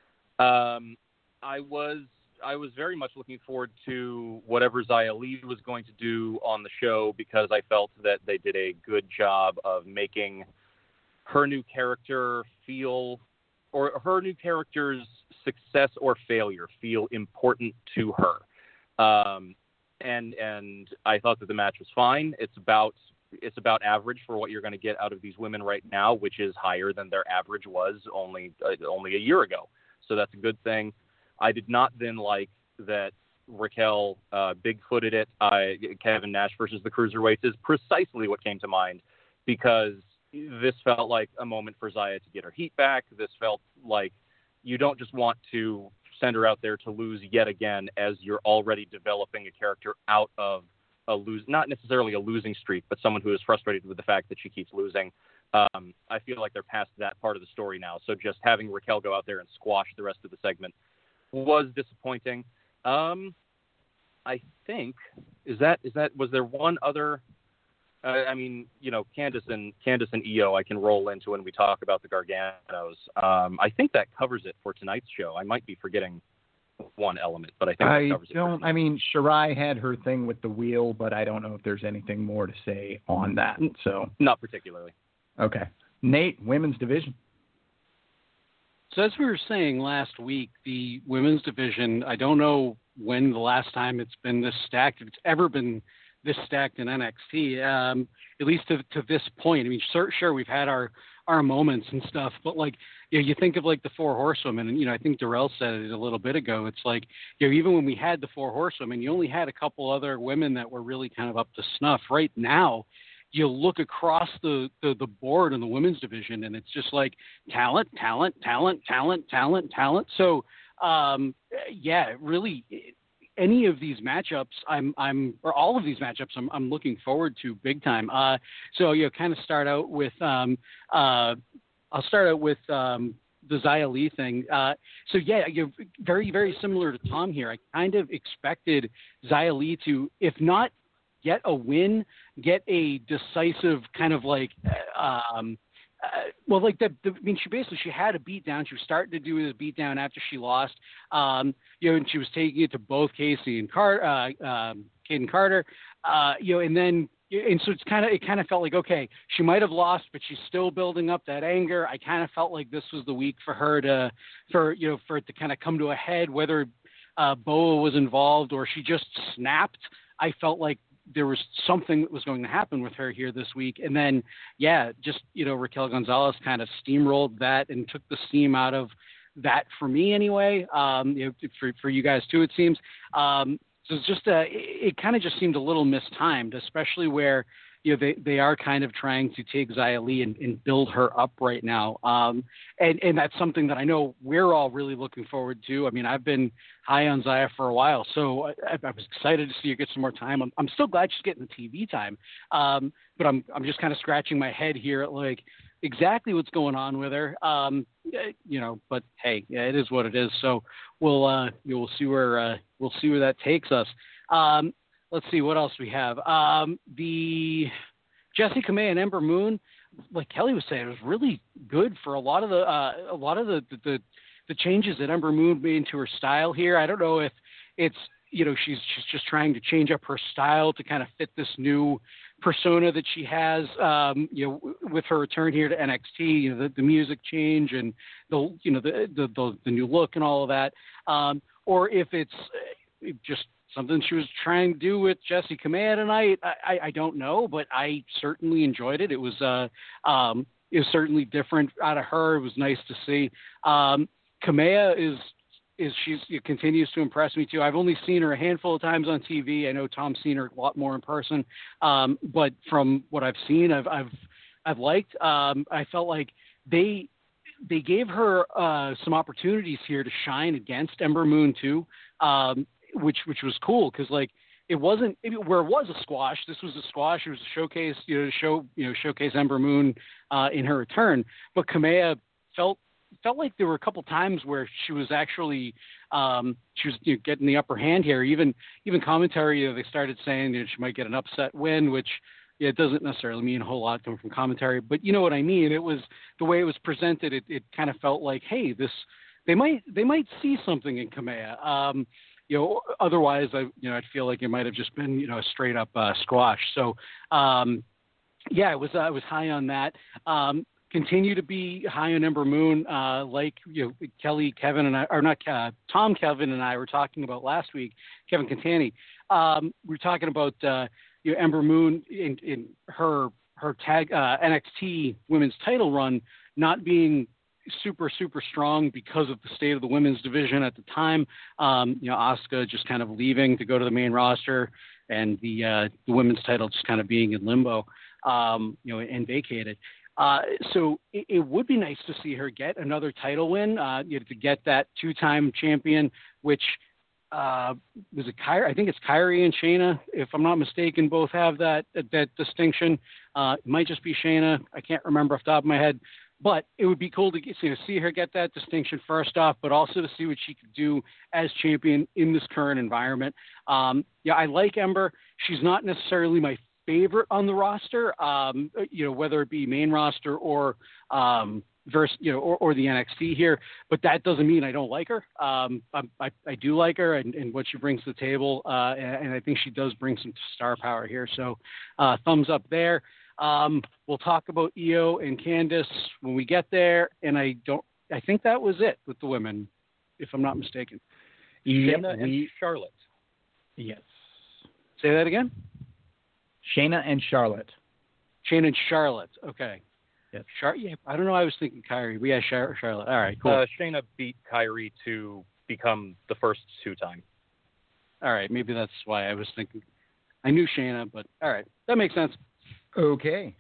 I was very much looking forward to whatever Xia Li was going to do on the show, because I felt that they did a good job of making her new character her new character's success or failure feel important to her. And I thought that the match was fine. It's about average for what you're going to get out of these women right now, which is higher than their average was only a year ago. So that's a good thing. I did not then like that Raquel bigfooted it. Kevin Nash versus the Cruiserweights is precisely what came to mind, because this felt like a moment for Xia to get her heat back. This felt like you don't just want to send her out there to lose yet again, as you're already developing a character out of not necessarily a losing streak, but someone who is frustrated with the fact that she keeps losing. I feel like they're past that part of the story now. So just having Raquel go out there and squash the rest of the segment was disappointing. I think was there one other? Candice and Io I can roll into when we talk about the Garganos. I think that covers it for tonight's show. I might be forgetting one element, but I think that covers it. Shirai had her thing with the wheel, but I don't know if there's anything more to say on that. So not particularly. Okay. Nate, women's division. So as we were saying last week, the women's division, I don't know when the last time it's been this stacked, if it's ever been this stacked in NXT, at least to this point. I mean, sure, we've had our moments and stuff, but you think of the Four Horsewomen, and I think Darrell said it a little bit ago. It's even when we had the Four Horsewomen, you only had a couple other women that were really kind of up to snuff. Right now, you look across the board in the women's division, and it's just talent. So, really. Any of these matchups, or all of these matchups, I'm looking forward to big time. So kind of start out with, I'll start out with the Xia Li thing. You're very, very similar to Tom here. I kind of expected Xia Li to, if not get a win, get a decisive kind of she had a beatdown. She was starting to do the beatdown after she lost. And she was taking it to both Casey and Kayden Carter. And so it kind of felt like, okay, she might have lost, but she's still building up that anger. I kind of felt like this was the week for her for it to kind of come to a head, whether Boa was involved or she just snapped. I felt like there was something that was going to happen with her here this week. And then, Raquel Gonzalez kind of steamrolled that and took the steam out of that for me anyway. For you guys too, it seems. So it's just, it kind of just seemed a little mistimed, especially where, they are kind of trying to take Xia Li and build her up right now. And that's something that I know we're all really looking forward to. I mean, I've been high on Xia for a while, so I was excited to see her get some more time. I'm still glad she's getting the TV time. But I'm just kind of scratching my head here at like exactly what's going on with her. But hey, yeah, it is what it is. So we'll see where that takes us. Let's see what else we have. The Jessi Kamea and Ember Moon, like Kelly was saying, it was really good for a lot of the changes that Ember Moon made into her style here. I don't know if it's she's just trying to change up her style to kind of fit this new persona that she has. With her return here to NXT, the music change and the new look and all of that, or if it's just something she was trying to do with Jessi Kamea tonight. I don't know, but I certainly enjoyed it. It was certainly different out of her. It was nice to see. Kamea she continues to impress me too. I've only seen her a handful of times on TV. I know Tom's seen her a lot more in person, but from what I've seen, I've liked. I felt like they gave her some opportunities here to shine against Ember Moon too. Which was cool because like it wasn't where it was a squash. This was a squash. It was a showcase, to showcase Ember Moon in her return. But Kamea felt like there were a couple times where she was actually getting the upper hand here. Even commentary, they started saying that she might get an upset win, which it doesn't necessarily mean a whole lot coming from commentary. But you know what I mean. It was the way it was presented. It kind of felt like, hey, they might see something in Kamea. Otherwise, I'd feel like it might have just been, a straight up squash. So, I was high on that. Continue to be high on Ember Moon, Kelly, Kevin, and I, or not Tom, Kevin, and I were talking about last week. Kevin Cantani. We were talking about Ember Moon in her tag NXT Women's Title run not being super strong because of the state of the women's division at the time. Asuka just kind of leaving to go to the main roster, and the women's title just kind of being in limbo, and vacated. So it would be nice to see her get another title win, to get that two-time champion, which was it Kyrie? I think it's Kyrie and Shayna, if I'm not mistaken, both have that distinction. It might just be Shayna. I can't remember off the top of my head. But it would be cool to see her get that distinction first off, but also to see what she could do as champion in this current environment. I like Ember. She's not necessarily my favorite on the roster, whether it be main roster or or the NXT here. But that doesn't mean I don't like her. I do like her and what she brings to the table, and I think she does bring some star power here. So thumbs up there. We'll talk about Io and Candice when we get there, and I think that was it with the women, if I'm not mistaken. Shayna and Charlotte. Yes. Say that again? Shayna and Charlotte. Shayna and Charlotte. Okay. Yes. I don't know. I was thinking Kyrie. We had Charlotte. All right, cool. Shayna beat Kyrie to become the first two-time. All right. Maybe that's why I was thinking. I knew Shayna, but all right. That makes sense. Okay.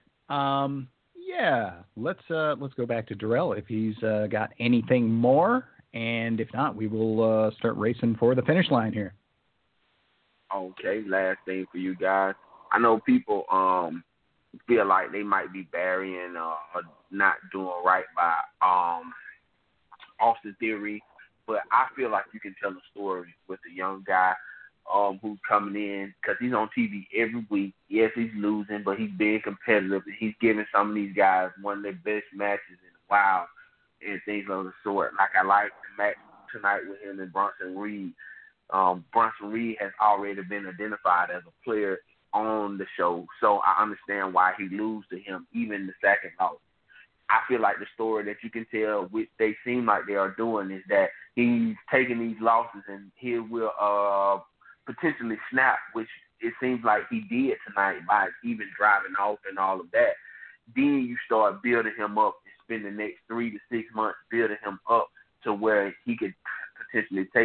Let's go back to Darrell if he's got anything more, and if not, we will start racing for the finish line here. Okay, last thing for you guys. I know people feel like they might be burying or not doing right by Austin Theory, but I feel like you can tell a story with a young guy who's coming in, because he's on TV every week. Yes, he's losing, but he's being competitive. He's giving some of these guys one of their best matches in a while and things of the sort. Like I like the match tonight with him and Bronson Reed. Bronson Reed has already been identified as a player on the show, so I understand why he lose to him, even the second loss. I feel like the story that you can tell, which they seem like they are doing, is that he's taking these losses and he will potentially snap, which it seems like he did tonight by even driving off and all of that. Then you start building him up and spend the next 3 to 6 months building him up to where he could potentially take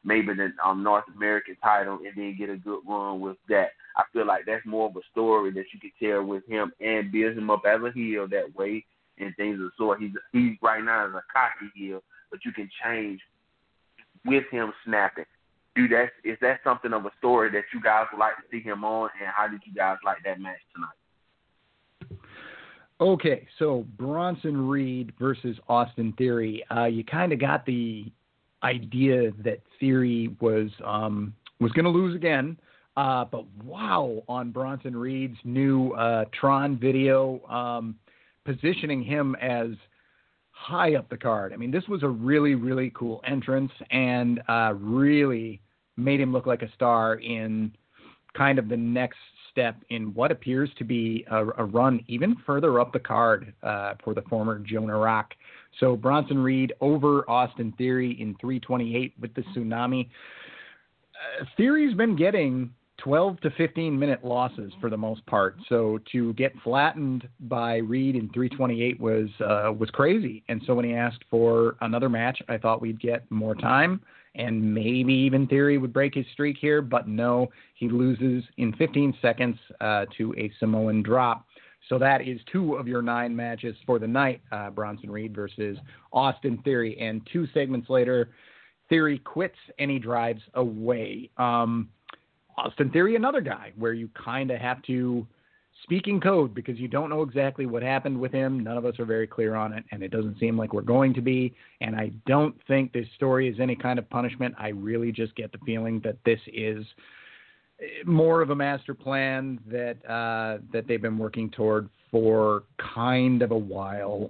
maybe the North American title and then get a good run with that. I feel like that's more of a story that you could tell with him and build him up as a heel that way and things of the sort. He's right now is a cocky heel, but you can change with him snapping. Is that something of a story that you guys would like to see him on, and how did you guys like that match tonight? Okay, so Bronson Reed versus Austin Theory. You kind of got the idea that Theory was going to lose again, but wow, on Bronson Reed's new Tron video, positioning him as high up the card. I mean, this was a really, really cool entrance, and really made him look like a star in kind of the next step in what appears to be a run even further up the card for the former Jonah Rock. So Bronson Reed over Austin Theory in 3:28 with the Tsunami. Theory's been getting 12 to 15-minute losses for the most part. So to get flattened by Reed in 3:28 was crazy. And so when he asked for another match, I thought we'd get more time and maybe even Theory would break his streak here. But no, he loses in 15 seconds to a Samoan drop. So that is 2 of your 9 matches for the night, Bronson Reed versus Austin Theory. And 2 segments later, Theory quits and he drives away. Austin Theory, another guy where you kind of have to speak in code because you don't know exactly what happened with him. None of us are very clear on it, and it doesn't seem like we're going to be. And I don't think this story is any kind of punishment. I really just get the feeling that this is more of a master plan that they've been working toward for kind of a while.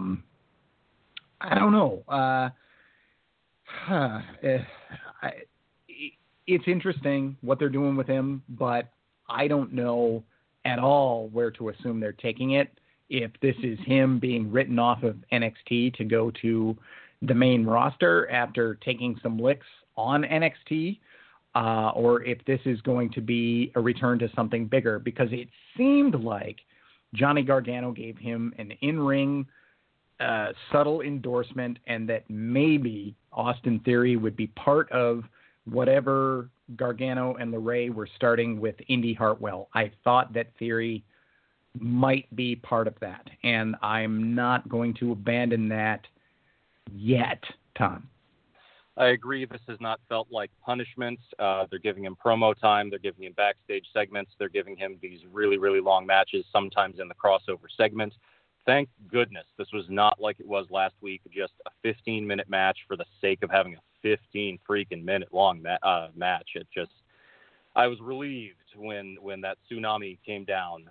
I don't know. It's interesting what they're doing with him, but I don't know at all where to assume they're taking it. If this is him being written off of NXT to go to the main roster after taking some licks on NXT, or if this is going to be a return to something bigger, because it seemed like Johnny Gargano gave him an in-ring subtle endorsement and that maybe Austin Theory would be part of whatever Gargano and LeRae were starting with Indy Hartwell. I thought that Theory might be part of that, and I'm not going to abandon that yet, Tom. I agree. This has not felt like punishment. They're giving him promo time. They're giving him backstage segments. They're giving him these really, really long matches, sometimes in the crossover segment. Thank goodness this was not like it was last week, just a 15-minute match for the sake of having a 15 freaking minute long match. I was relieved when that Tsunami came down.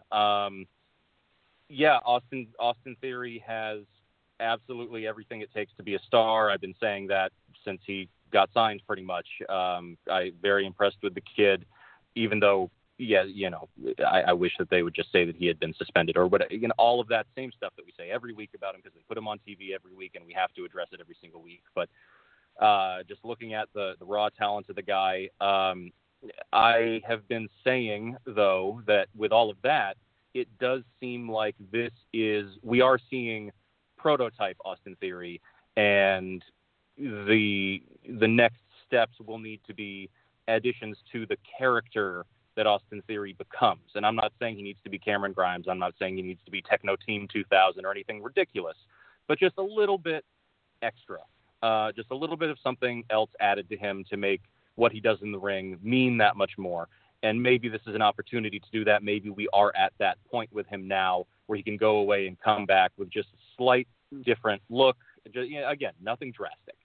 Austin Theory has absolutely everything it takes to be a star. I've been saying that since he got signed, pretty much. I'm very impressed with the kid, even though, I wish that they would just say that he had been suspended or whatever. All of that same stuff that we say every week about him because they put him on TV every week and we have to address it every single week. But just looking at the raw talent of the guy, I have been saying, though, that with all of that, it does seem like we are seeing prototype Austin Theory, and the next steps will need to be additions to the character that Austin Theory becomes. And I'm not saying he needs to be Cameron Grimes. I'm not saying he needs to be Techno Team 2000 or anything ridiculous, but just a little bit extra. Just a little bit of something else added to him to make what he does in the ring mean that much more. And maybe this is an opportunity to do that. Maybe we are at that point with him now where he can go away and come back with just a slight different look. Again, nothing drastic.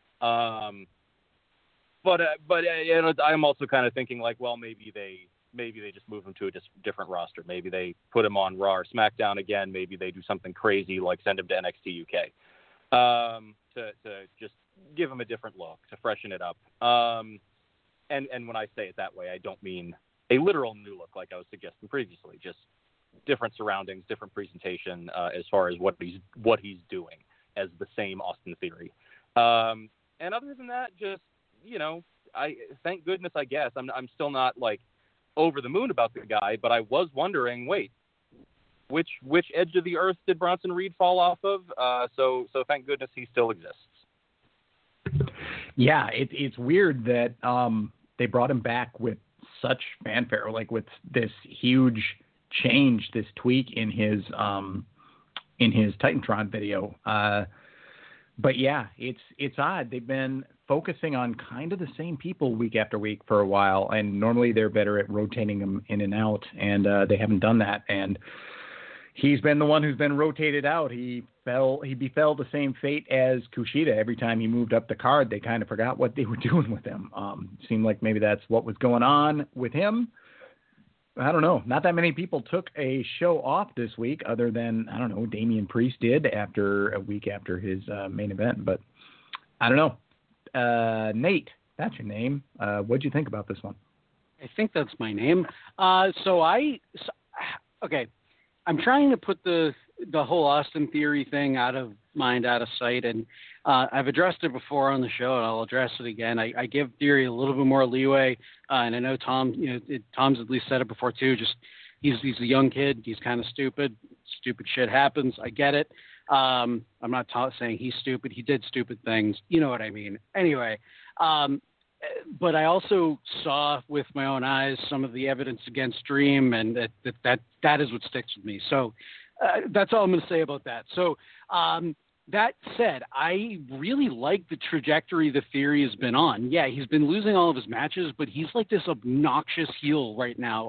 But I'm also kind of thinking like, well, maybe they just move him to a different roster. Maybe they put him on Raw or SmackDown again. Maybe they do something crazy like send him to NXT UK. To just give him a different look, to freshen it up. And when I say it that way, I don't mean a literal new look like I was suggesting previously, just different surroundings, different presentation as far as what he's doing as the same Austin Theory. And other than that, just, I thank goodness, I guess. I'm still not like over the moon about the guy, but I was wondering, wait, which edge of the earth did Bronson Reed fall off of? So thank goodness he still exists. Yeah, it's weird that they brought him back with such fanfare, like with this huge change, this tweak in his Titantron video. But yeah, it's odd. They've been focusing on kind of the same people week after week for a while, and normally they're better at rotating them in and out, and they haven't done that. And he's been the one who's been rotated out. He befell the same fate as Kushida. Every time he moved up the card, they kind of forgot what they were doing with him. Seemed like maybe that's what was going on with him. I don't know. Not that many people took a show off this week other than, I don't know, Damian Priest did a week after his main event. But I don't know. Nate, that's your name. What'd you think about this one? I think that's my name. Okay. I'm trying to put the whole Austin Theory thing out of mind, out of sight, and I've addressed it before on the show, and I'll address it again. I give Theory a little bit more leeway, and I know Tom. Tom's at least said it before too. Just he's a young kid. He's kind of stupid. Stupid shit happens. I get it. I'm not saying he's stupid. He did stupid things. You know what I mean. Anyway. But I also saw with my own eyes some of the evidence against Dream, and that is what sticks with me. So that's all I'm going to say about that. So that said, I really like the trajectory the Theory has been on. Yeah, he's been losing all of his matches, but he's like this obnoxious heel right now.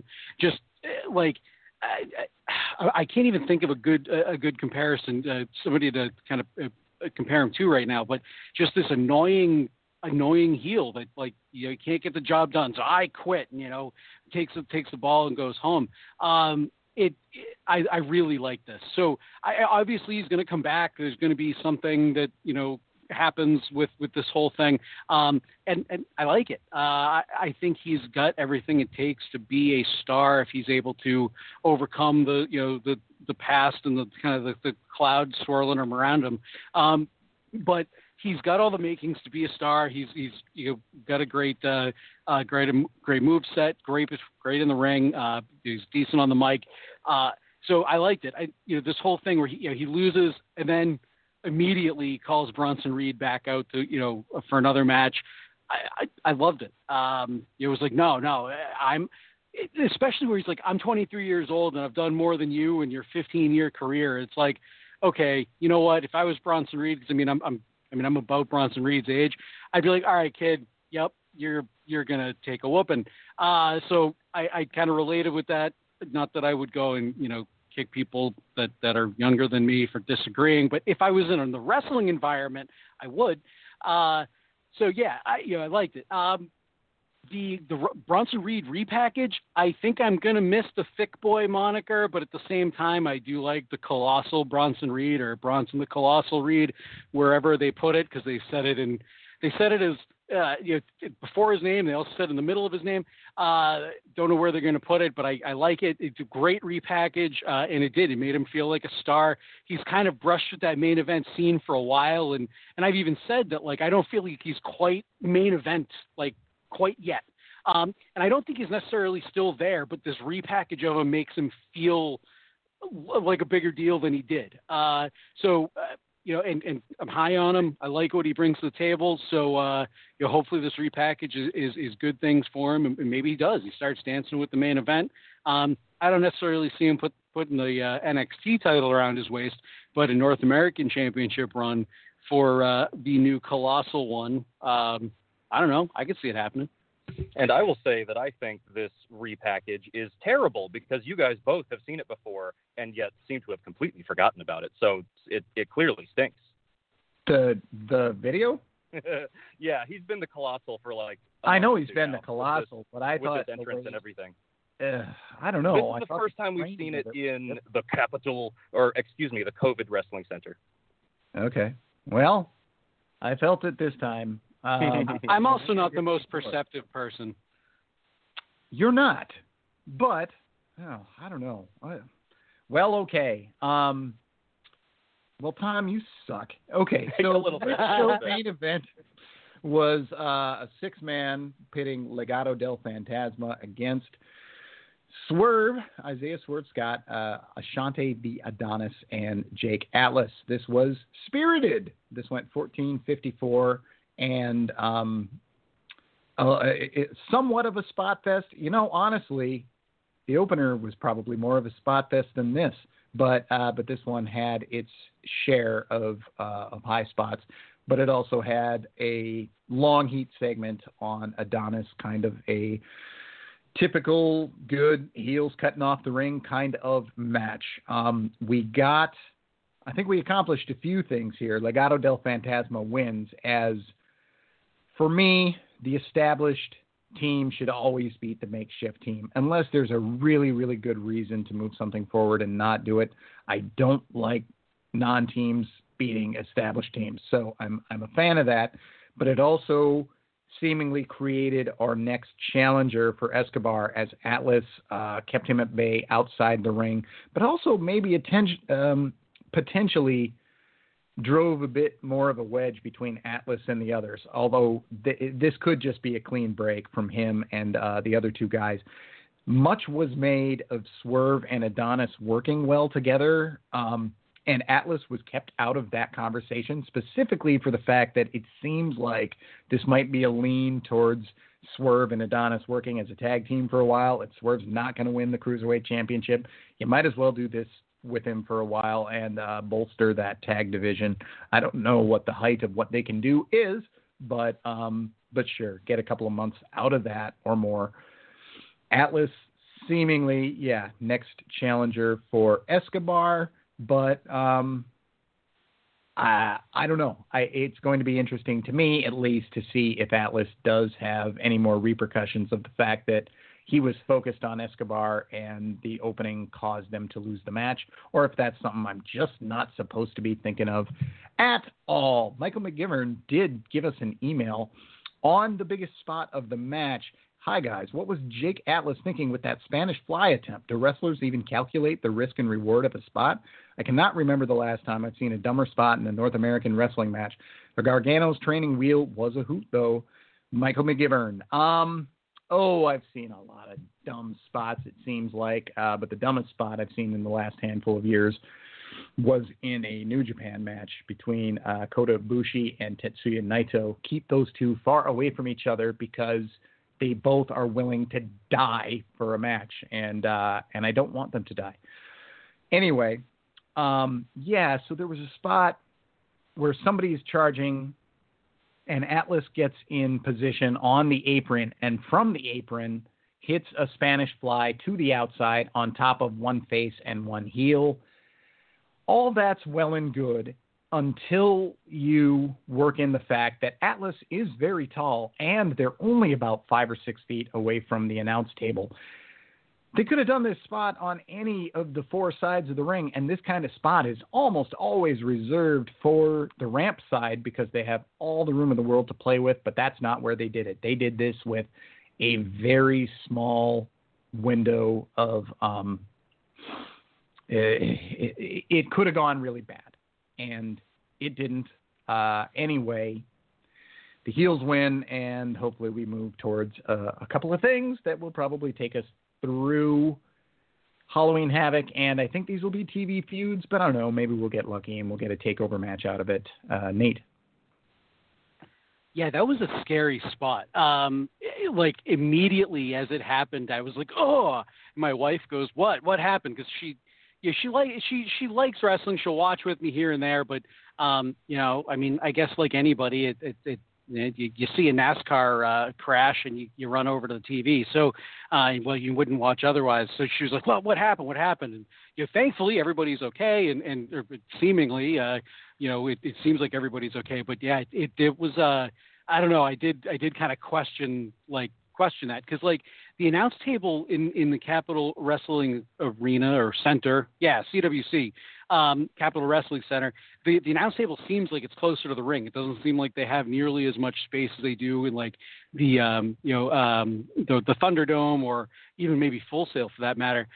I can't even think of a good comparison, somebody to kind of compare him to right now, but just this annoying heel that, like, you can't get the job done, so I quit, and takes the ball and goes home. I really like this. So obviously he's going to come back. There's going to be something that happens with this whole thing, and I like it. I think he's got everything it takes to be a star if he's able to overcome the past and the kind of the clouds swirling around him. But he's got all the makings to be a star. He's got a great move set, great in the ring. He's decent on the mic. So I liked it. This whole thing where he loses and then immediately calls Bronson Reed back out to for another match. I loved it. It was like no, especially where he's like, I'm 23 years old and I've done more than you in your 15-year career. It's like, okay, you know what? If I was Bronson Reed, because I'm about Bronson Reed's age, I'd be like, all right, kid, yep, you're gonna take a whooping. So I kind of related with that. Not that I would go and kick people that are younger than me for disagreeing, but if I was in the wrestling environment, I would. So yeah, I liked it. The Bronson Reed repackage, I think I'm going to miss the thick boy moniker, but at the same time, I do like the Colossal Bronson Reed, or Bronson the Colossal Reed, wherever they put it, because they said it as before his name. They also said in the middle of his name. Don't know where they're going to put it, but I like it. It's a great repackage, and it did. It made him feel like a star. He's kind of brushed with that main event scene for a while, and I've even said that, like, I don't feel like he's quite main event, like, quite yet. And I don't think he's necessarily still there, but this repackage of him makes him feel like a bigger deal than he did. And I'm high on him. I like what he brings to the table. So, hopefully this repackage is good things for him, and maybe he does. He starts dancing with the main event. I don't necessarily see him putting the NXT title around his waist, but a North American Championship run for the new Colossal one. I don't know. I could see it happening. And I will say that I think this repackage is terrible because you guys both have seen it before and yet seem to have completely forgotten about it. So it clearly stinks. The video? Yeah, he's been the Colossal for like. I know he's been the Colossal, but I thought with his entrance and everything. I don't know. This is the first time we've seen it in the the COVID Wrestling Center. Okay. Well, I felt it this time. I'm also not the most perceptive person. You're not, but I don't know. Well, okay. Well, Tom, you suck. Okay, so the main event was a 6-man pitting Legado del Fantasma against Swerve, Isaiah Swerve Scott, Ashante the Adonis, and Jake Atlas. This was spirited. This went 14:54 and somewhat of a spot fest. Honestly, the opener was probably more of a spot fest than this, but this one had its share of high spots. But it also had a long heat segment on Adonis, kind of a typical good heels cutting off the ring kind of match. I think we accomplished a few things here. Legado del Fantasma wins, as for me, the established team should always beat the makeshift team, unless there's a really, really good reason to move something forward and not do it. I don't like non-teams beating established teams, so I'm a fan of that. But it also seemingly created our next challenger for Escobar, as Atlas kept him at bay outside the ring, but also maybe potentially drove a bit more of a wedge between Atlas and the others, although this could just be a clean break from him and the other two guys. Much was made of Swerve and Adonis working well together, and Atlas was kept out of that conversation, specifically for the fact that it seems like this might be a lean towards Swerve and Adonis working as a tag team for a while. If Swerve's not going to win the Cruiserweight Championship, you might as well do this with him for a while and bolster that tag division. I don't know what the height of what they can do is, but sure, get a couple of months out of that or more. Atlas seemingly, next challenger for Escobar, but I don't know. It's going to be interesting to me, at least, to see if Atlas does have any more repercussions of the fact that he was focused on Escobar and the opening caused them to lose the match, or if that's something I'm just not supposed to be thinking of at all. Michael McGivern did give us an email on the biggest spot of the match. Hi, guys. What was Jake Atlas thinking with that Spanish fly attempt? Do wrestlers even calculate the risk and reward of a spot? I cannot remember the last time I've seen a dumber spot in a North American wrestling match. The Gargano's training wheel was a hoot, though. Michael McGivern. I've seen a lot of dumb spots, it seems like, but the dumbest spot I've seen in the last handful of years was in a New Japan match between Kota Ibushi and Tetsuya Naito. Keep those two far away from each other because they both are willing to die for a match, and I don't want them to die. Anyway, so there was a spot where somebody is charging, and Atlas gets in position on the apron, and from the apron hits a Spanish fly to the outside on top of one face and one heel. All that's well and good until you work in the fact that Atlas is very tall, and they're only about 5 or 6 feet away from the announce table. They could have done this spot on any of the 4 sides of the ring, and this kind of spot is almost always reserved for the ramp side because they have all the room in the world to play with, but that's not where they did it. They did this with a very small window of it could have gone really bad, and it didn't. Anyway, the heels win, and hopefully we move towards a couple of things that will probably take us through Halloween Havoc, and I think these will be TV feuds, but I don't know, maybe we'll get lucky and we'll get a takeover match out of it. Nate? Yeah, that was a scary spot. Like immediately as it happened, I was like, "Oh!" My wife goes, "What happened?" Because she likes wrestling. She'll watch with me here and there, but I guess like anybody, you see a NASCAR crash and you run over to the TV. So, you wouldn't watch otherwise. So she was like, "Well, what happened? What happened?" And thankfully everybody's okay, and seemingly, it seems like everybody's okay. But yeah, it was I don't know. I did kind of question that because like the announce table in the Capitol Wrestling Arena or Center, CWC, Capitol Wrestling Center, the announce table seems like it's closer to the ring. It doesn't seem like they have nearly as much space as they do in like the Thunderdome or even maybe Full Sail for that matter.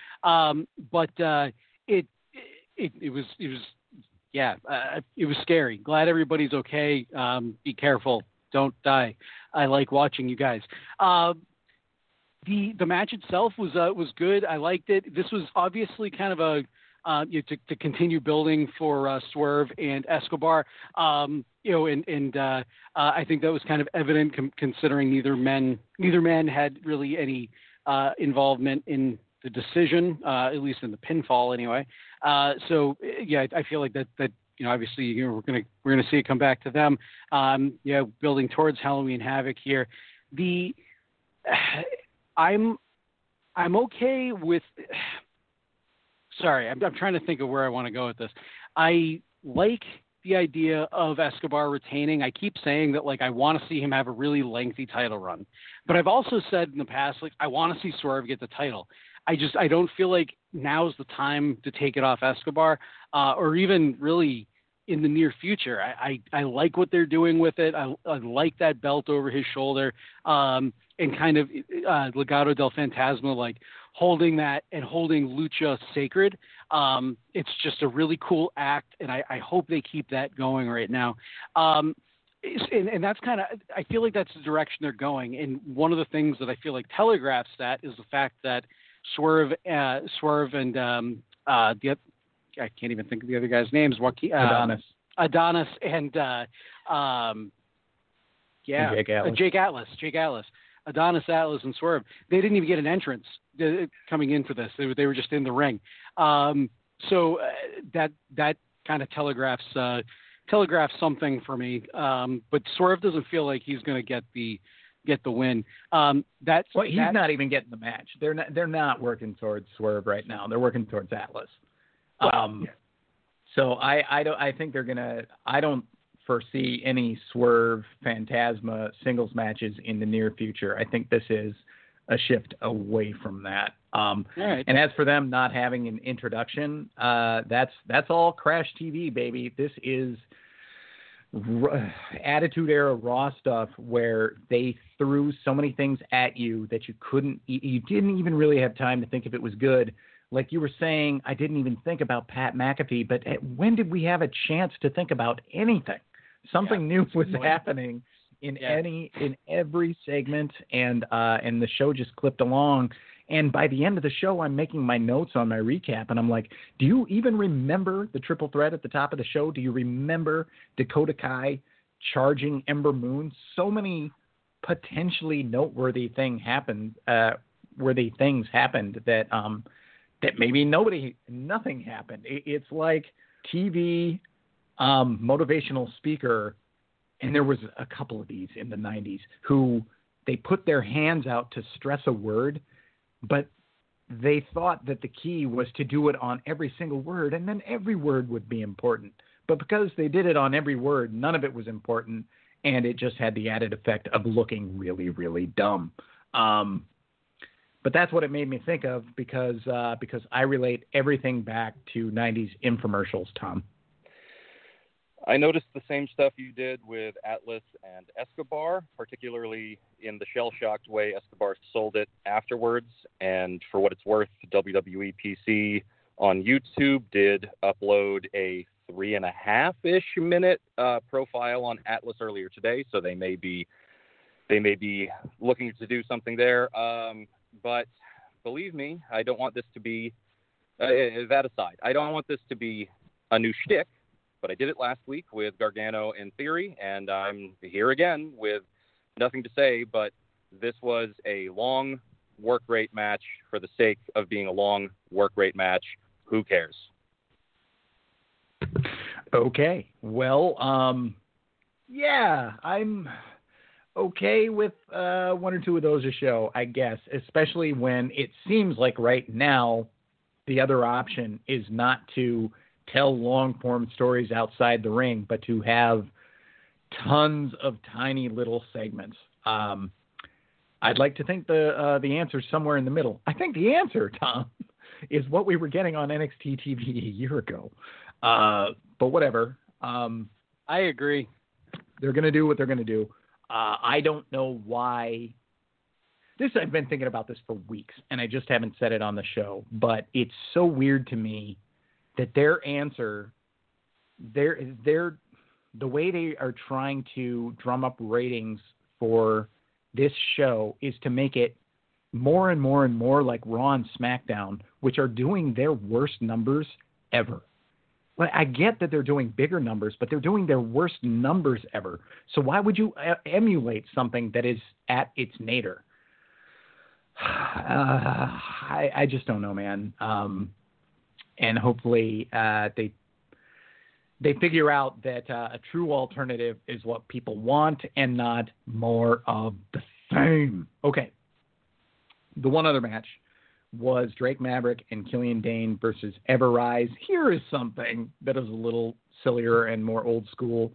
It was scary. Glad everybody's okay. Be careful. Don't die. I like watching you guys. The match itself was good. I liked it. This was obviously kind of to continue building for Swerve and Escobar. I think that was kind of evident considering neither man had really any involvement in the decision, at least in the pinfall anyway. I feel like that obviously we're gonna see it come back to them. Building towards Halloween Havoc here. I'm okay with. Sorry, I'm trying to think of where I want to go with this. I like the idea of Escobar retaining. I keep saying that, I want to see him have a really lengthy title run. But I've also said in the past, I want to see Swerve get the title. I don't feel like now's the time to take it off Escobar, or even really in the near future. I like what they're doing with it. I like that belt over his shoulder, and kind of Legado del Fantasma, holding that and holding Lucha sacred. It's just a really cool act, and I hope they keep that going right now. And that's kind of, I feel like that's the direction they're going. And one of the things that I feel like telegraphs that is the fact that Swerve and I can't even think of the other guy's names. Adonis and Jake Atlas. Adonis, Atlas, and Swerve. They didn't even get an entrance coming in for this. They were just in the ring. So that kind of telegraphs something for me. But Swerve doesn't feel like he's going to get the win. He's not even getting the match. They're not working towards Swerve right now. They're working towards Atlas. So I think they're gonna. I don't foresee any Swerve Phantasma singles matches in the near future. I think this is a shift away from that. Right. And as for them not having an introduction, that's all Crash TV, baby. This is Attitude Era Raw stuff where they threw so many things at you that you didn't even really have time to think if it was good. Like you were saying, I didn't even think about Pat McAfee, but when did we have a chance to think about anything? Something new was happening in every segment, and the show just clipped along. And by the end of the show, I'm making my notes on my recap, and I'm like, do you even remember the triple threat at the top of the show? Do you remember Dakota Kai charging Ember Moon? So many potentially noteworthy things happened that maybe nothing happened. It's like TV motivational speaker, and there was a couple of these in the 90s who they put their hands out to stress a word, but they thought that the key was to do it on every single word, and then every word would be important. But because they did it on every word, none of it was important, and it just had the added effect of looking really, really dumb. But that's what it made me think of because I relate everything back to 90s infomercials, Tom. I noticed the same stuff you did with Atlas and Escobar, particularly in the shell-shocked way Escobar sold it afterwards. And for what it's worth, WWE PC on YouTube did upload a 3.5-ish minute profile on Atlas earlier today, so they may be looking to do something there. But believe me, I don't want this to be that aside. I don't want this to be a new shtick. But I did it last week with Gargano and Theory, and I'm here again with nothing to say, but this was a long work rate match for the sake of being a long work rate match. Who cares? Okay. Well, I'm okay with one or two of those a show, I guess, especially when it seems like right now the other option is not to tell long-form stories outside the ring, but to have tons of tiny little segments. I'd like to think the answer's somewhere in the middle. I think the answer, Tom, is what we were getting on NXT TV a year ago. But whatever. I agree. They're going to do what they're going to do. I don't know why. I've been thinking about this for weeks, and I just haven't said it on the show, but it's so weird to me that their answer, the way they are trying to drum up ratings for this show is to make it more and more and more like Raw and SmackDown, which are doing their worst numbers ever. Well, I get that they're doing bigger numbers, but they're doing their worst numbers ever. So why would you emulate something that is at its nadir? I just don't know, man. And hopefully they figure out that a true alternative is what people want and not more of the same. Okay. The one other match was Drake Maverick and Killian Dane versus Ever-Rise. Here is something that is a little sillier and more old school.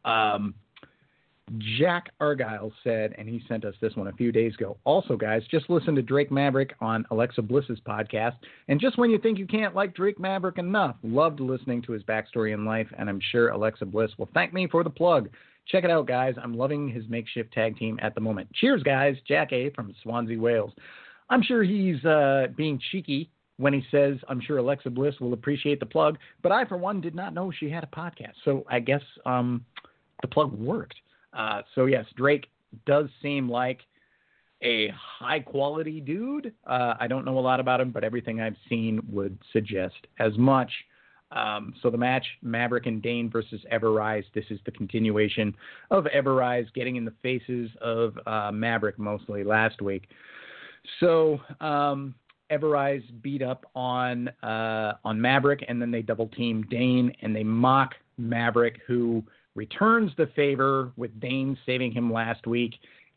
Jack Argyle said, and he sent us this one a few days ago. Also, guys, just listen to Drake Maverick on Alexa Bliss's podcast. And just when you think you can't like Drake Maverick enough, loved listening to his backstory in life. And I'm sure Alexa Bliss will thank me for the plug. Check it out, guys. I'm loving his makeshift tag team at the moment. Cheers, guys. Jack A. from Swansea, Wales. I'm sure he's being cheeky when he says, I'm sure Alexa Bliss will appreciate the plug. But I, for one, did not know she had a podcast. So I guess the plug worked. So, yes, Drake does seem like a high-quality dude. I don't know a lot about him, but everything I've seen would suggest as much. So the match, Maverick and Dane versus Ever-Rise, this is the continuation of Ever-Rise getting in the faces of Maverick mostly last week. So Ever-Rise beat up on Maverick, and then they double-team Dane, and they mock Maverick, who returns the favor with Dane saving him last week,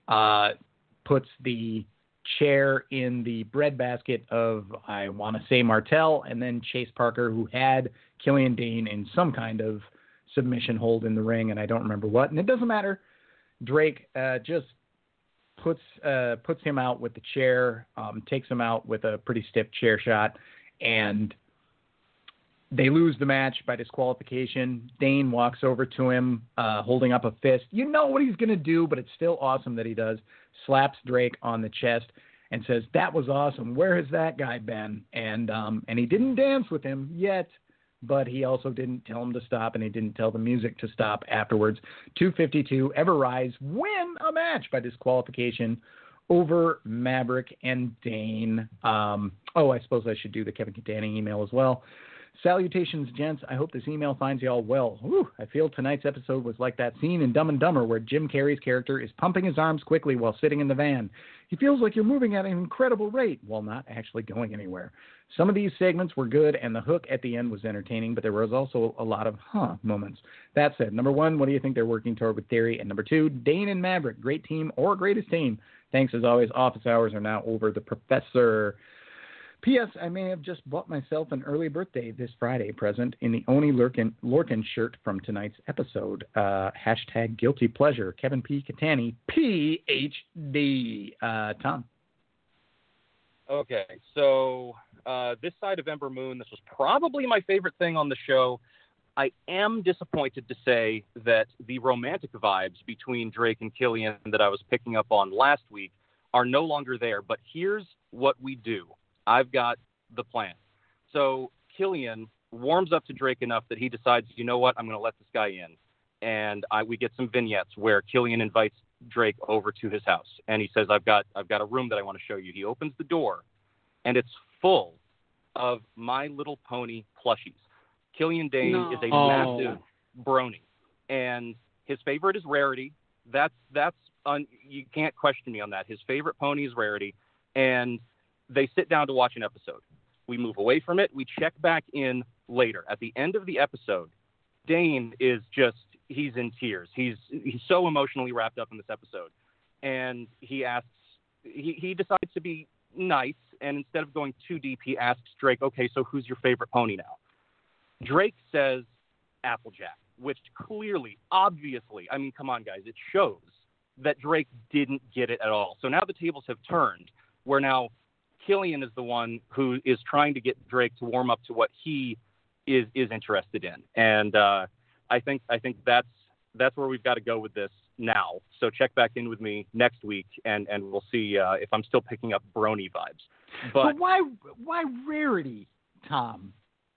puts the chair in the breadbasket of, I want to say, Martel, and then Chase Parker, who had Killian Dane in some kind of submission hold in the ring, and I don't remember what, and it doesn't matter. Drake just puts him out with the chair, takes him out with a pretty stiff chair shot, and they lose the match by disqualification. Dane walks over to him, holding up a fist. You know what he's going to do, but it's still awesome that he does. Slaps Drake on the chest and says, "That was awesome. Where has that guy been?" And he didn't dance with him yet, but he also didn't tell him to stop, and he didn't tell the music to stop afterwards. 252, Ever-Rise win a match by disqualification over Maverick and Dane. I suppose I should do the Kevin Cantaney email as well. Salutations, gents. I hope this email finds you all well. Whew, I feel tonight's episode was like that scene in Dumb and Dumber where Jim Carrey's character is pumping his arms quickly while sitting in the van. He feels like you're moving at an incredible rate while not actually going anywhere. Some of these segments were good, and the hook at the end was entertaining, but there was also a lot of moments. That said, number one, what do you think they're working toward with Theory? And number two, Dane and Maverick, great team or greatest team. Thanks as always. Office hours are now over. The Professor. P.S. I may have just bought myself an early birthday this Friday present in the Oni Lorcan shirt from tonight's episode. Hashtag guilty pleasure. Kevin P. Catani, Ph.D. Tom. Okay, so this side of Ember Moon, this was probably my favorite thing on the show. I am disappointed to say that the romantic vibes between Drake and Killian that I was picking up on last week are no longer there. But here's what we do. I've got the plan. So Killian warms up to Drake enough that he decides, you know what, I'm going to let this guy in. And we get some vignettes where Killian invites Drake over to his house. And he says, I've got a room that I want to show you. He opens the door, and it's full of My Little Pony plushies. Killian Dane is a massive brony. And his favorite is Rarity. You can't question me on that. His favorite pony is Rarity. And they sit down to watch an episode. We move away from it. We check back in later. At the end of the episode, Dane is he's in tears. He's so emotionally wrapped up in this episode. And he decides to be nice. And instead of going too deep, he asks Drake, okay, so who's your favorite pony now? Drake says Applejack, which clearly, obviously, I mean, come on, guys, it shows that Drake didn't get it at all. So now the tables have turned, where now Killian is the one who is trying to get Drake to warm up to what he is interested in. And I think that's where we've got to go with this now. So check back in with me next week, and we'll see if I'm still picking up brony vibes. But why Rarity, Tom?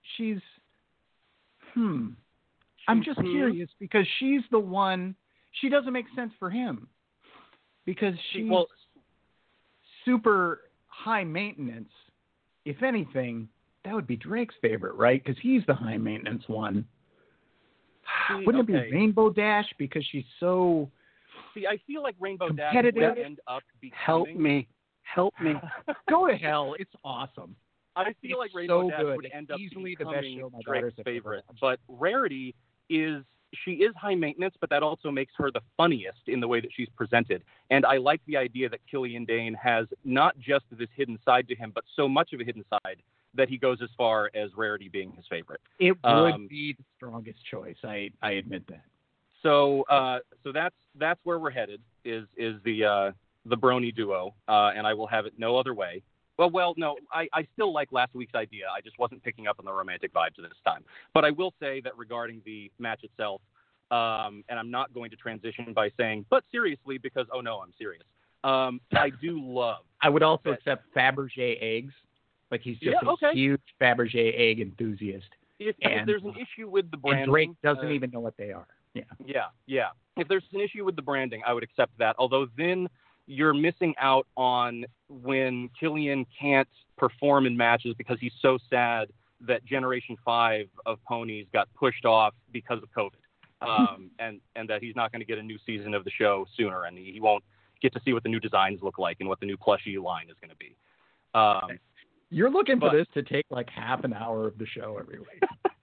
I'm just curious because she's the one. She doesn't make sense for him because she's super high maintenance. If anything, that would be Drake's favorite, right? Because he's the high maintenance one. See, Wouldn't it okay. be Rainbow Dash because she's so See, I feel like Rainbow Dash competitive? would end up Help becoming. me. Go to hell. It's awesome. I feel It's like Rainbow so Dash good. would It's end up easily the best becoming show my Drake's daughters have ever favorite. watched. But Rarity she is high maintenance, but that also makes her the funniest in the way that she's presented. And I like the idea that Killian Dane has not just this hidden side to him, but so much of a hidden side that he goes as far as Rarity being his favorite. It would be the strongest choice. I admit that. So that's where we're headed is the Brony duo, and I will have it no other way. Well, no, I still like last week's idea. I just wasn't picking up on the romantic vibes this time. But I will say that regarding the match itself, and I'm not going to transition by saying, but seriously, because, oh no, I'm serious. I do love. I would also that- accept Fabergé eggs. Like he's just Yeah, okay. a huge Fabergé egg enthusiast. If And- there's an issue with the branding. And Drake doesn't even know what they are. Yeah. Yeah. If there's an issue with the branding, I would accept that. Although then you're missing out on when Killian can't perform in matches because he's so sad that Generation 5 of ponies got pushed off because of COVID, and that he's not going to get a new season of the show sooner, and he won't get to see what the new designs look like and what the new plushie line is going to be. You're looking for But- this to take like half an hour of the show every week.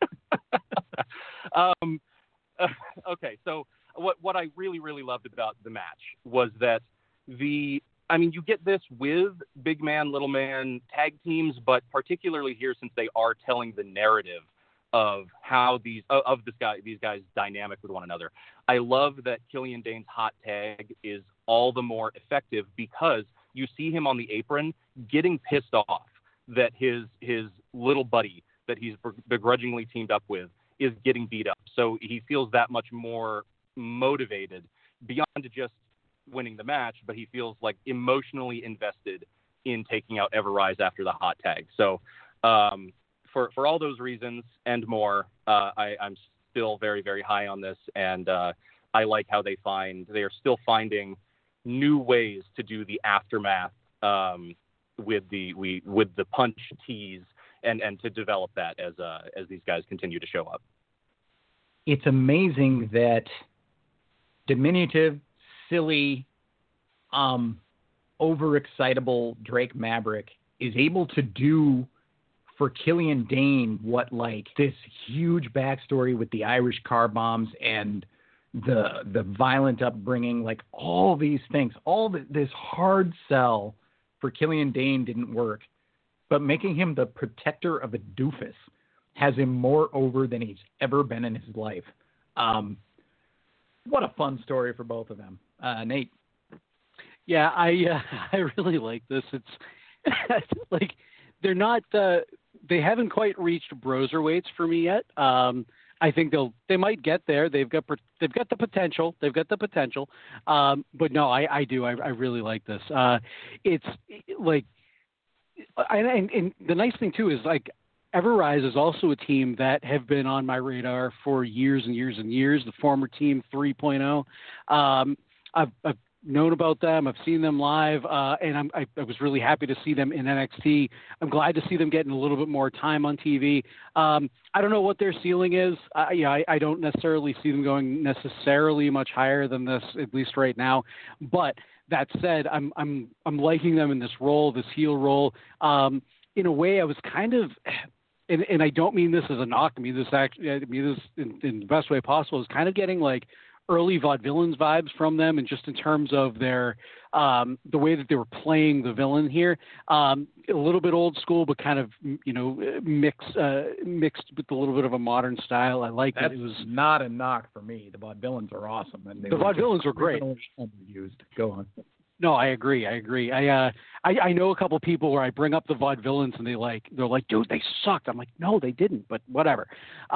Okay, so what I really, really loved about the match was that you get this with big man, little man tag teams, but particularly here since they are telling the narrative of how these guys dynamic with one another. I love that Killian Dane's hot tag is all the more effective because you see him on the apron getting pissed off that his little buddy that he's begrudgingly teamed up with is getting beat up. So he feels that much more motivated beyond just winning the match, but he feels like emotionally invested in taking out Ever-Rise after the hot tag. So for all those reasons and more, I'm still very, very high on this. And I like how they are still finding new ways to do the aftermath with the punch tease and to develop that as these guys continue to show up. It's amazing that diminutive, silly, overexcitable Drake Maverick is able to do for Killian Dane what like this huge backstory with the Irish car bombs and the violent upbringing, like all these things, this hard sell for Killian Dane didn't work, but making him the protector of a doofus has him more over than he's ever been in his life. What a fun story for both of them. Nate. Yeah, I really like this. It's like they're not they haven't quite reached broserweights for me yet. I think they might get there. They've got the potential. But no, I do. I really like this. It's like, and the nice thing too is like Ever-Rise is also a team that have been on my radar for years and years and years. The former team 3.0. I've known about them. I've seen them live, and I was really happy to see them in NXT. I'm glad to see them getting a little bit more time on TV. I don't know what their ceiling is. I don't necessarily see them going necessarily much higher than this, at least right now. But that said, I'm liking them in this role, this heel role. In a way, I was kind of. And I don't mean this as a knock. I mean this in the best way possible. Is kind of getting like early Vaudevillains vibes from them, and just in terms of their the way that they were playing the villain here, a little bit old school, but kind of mixed with a little bit of a modern style. I like that. It was not a knock for me. The Vaudevillains are awesome, and the Vaudevillains were great. Underused. Go on. No, I agree. I know a couple people where I bring up the Vaudevillains and they're like, dude, they sucked. I'm like, no, they didn't, but whatever.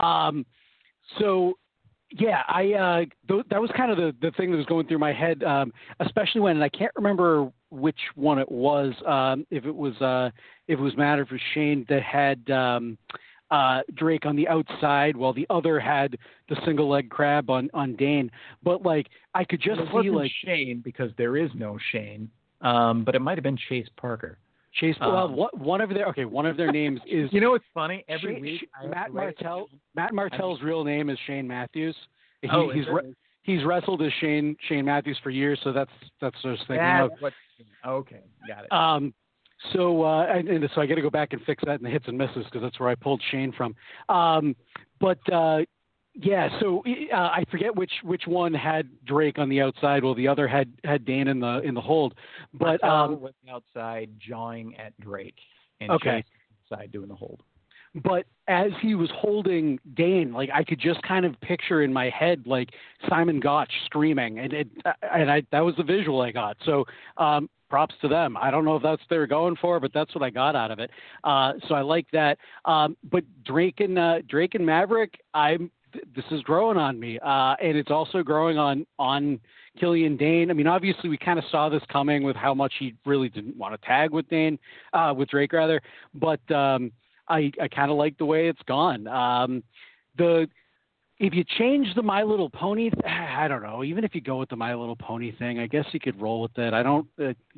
So yeah, that was kind of the thing that was going through my head, especially when, and I can't remember which one it was, if it was Matt or Shane that had Drake on the outside while the other had the single leg crab on Dane. But like I could just see like Shane, because there is no Shane, but it might have been Chase Parker. Chase. One of their names is. You know what's funny? Every week, Matt Martell's real name is Shane Matthews. He's wrestled as Shane Matthews for years, so that's what I was thinking of. Okay, got it. So I got to go back and fix that in the hits and misses because that's where I pulled Shane from. So I forget which one had Drake on the outside. Well, the other had Dane in the hold. But was outside jawing at Drake, and Chase was inside doing the hold. But as he was holding Dane, like I could just kind of picture in my head like Simon Gotch screaming, and that was the visual I got. So props to them. I don't know if that's what they were going for, but that's what I got out of it. So I like that. But Drake and Maverick, this is growing on me, and it's also growing on Killian Dane. I mean, obviously we kind of saw this coming with how much he really didn't want to tag with Drake rather, but I kind of like the way it's gone. If you change the My Little Pony, I don't know. Even if you go with the My Little Pony thing, I guess you could roll with it. I don't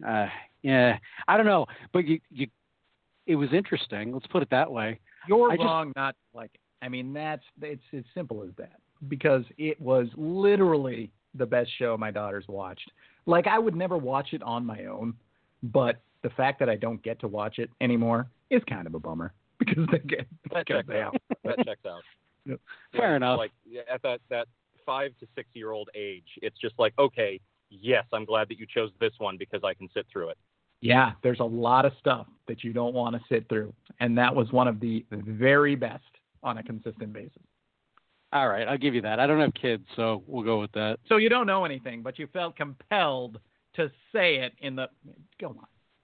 know. But it was interesting. Let's put it that way. You're wrong not to like it. I mean, it's as simple as that, because it was literally the best show my daughters watched. Like, I would never watch it on my own, but the fact that I don't get to watch it anymore is kind of a bummer, because that checks out. That checks out. Yep. Fair enough. Like at that 5 to 6 year old age, it's just like, okay, yes, I'm glad that you chose this one because I can sit through it. Yeah, there's a lot of stuff that you don't want to sit through, and that was one of the very best on a consistent basis. All right, I'll give you that. I don't have kids, so we'll go with that. So you don't know anything, but you felt compelled to say it in the... Go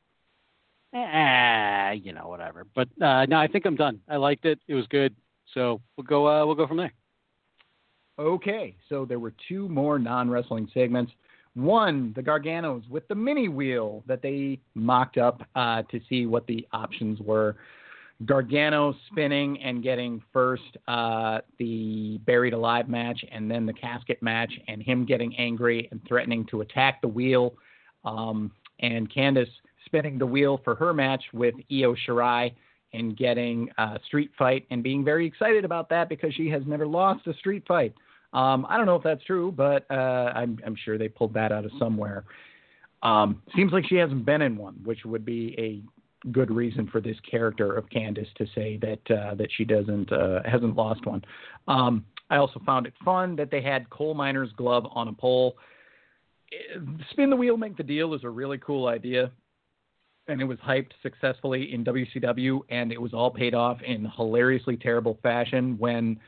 on. Whatever. But no, I think I'm done. I liked it. It was good. So we'll go from there. Okay, so there were two more non-wrestling segments. One, the Garganos with the mini wheel that they mocked up to see what the options were. Gargano spinning and getting first the Buried Alive match and then the casket match, and him getting angry and threatening to attack the wheel. And Candice spinning the wheel for her match with Io Shirai and getting a street fight and being very excited about that because she has never lost a street fight. I don't know if that's true, but I'm sure they pulled that out of somewhere. Seems like she hasn't been in one, which would be a good reason for this character of Candice to say that she hasn't lost one. I also found it fun that they had Coal Miner's glove on a pole. Spin the wheel, make the deal is a really cool idea, and it was hyped successfully in WCW, and it was all paid off in hilariously terrible fashion when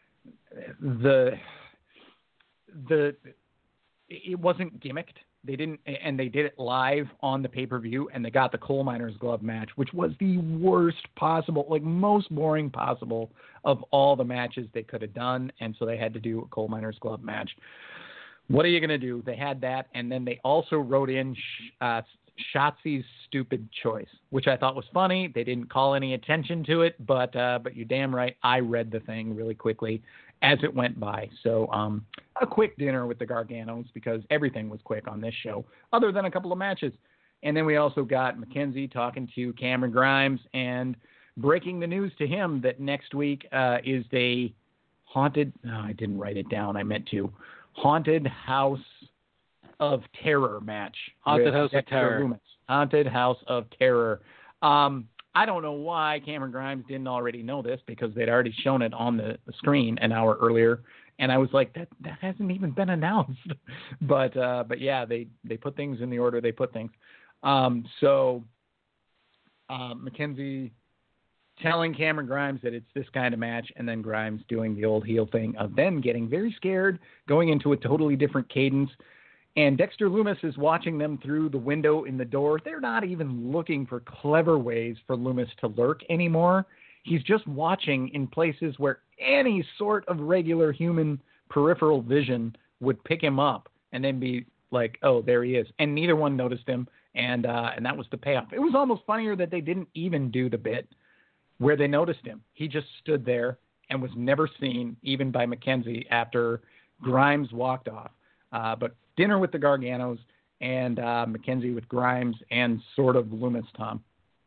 it wasn't gimmicked. They did it live on the pay-per-view, and they got the Coal Miner's glove match, which was the worst possible, like most boring possible of all the matches they could have done, and so they had to do a Coal Miner's glove match. What are you going to do? They had that, and then they also wrote in Shotzi's stupid choice, which I thought was funny. They didn't call any attention to it, but you're damn right, I read the thing really quickly as it went by. So a quick dinner with the Garganos, because everything was quick on this show, other than a couple of matches. And then we also got Mackenzie talking to Cameron Grimes and breaking the news to him that next week is a haunted... No, I didn't write it down. I meant to. Haunted House of Terror match. Haunted House of Terror. Loomis. Haunted House of Terror. I don't know why Cameron Grimes didn't already know this, because they'd already shown it on the screen an hour earlier, and I was like, that hasn't even been announced. But yeah, they put things in the order they put things. So Mackenzie telling Cameron Grimes that it's this kind of match, and then Grimes doing the old heel thing of then getting very scared, going into a totally different cadence. And Dexter Lumis is watching them through the window in the door. They're not even looking for clever ways for Lumis to lurk anymore. He's just watching in places where any sort of regular human peripheral vision would pick him up and then be like, oh, there he is. And neither one noticed him, and that was the payoff. It was almost funnier that they didn't even do the bit where they noticed him. He just stood there and was never seen, even by Mackenzie, after Grimes walked off. But dinner with the Garganos and Mackenzie with Grimes and sort of Lumis, Tom.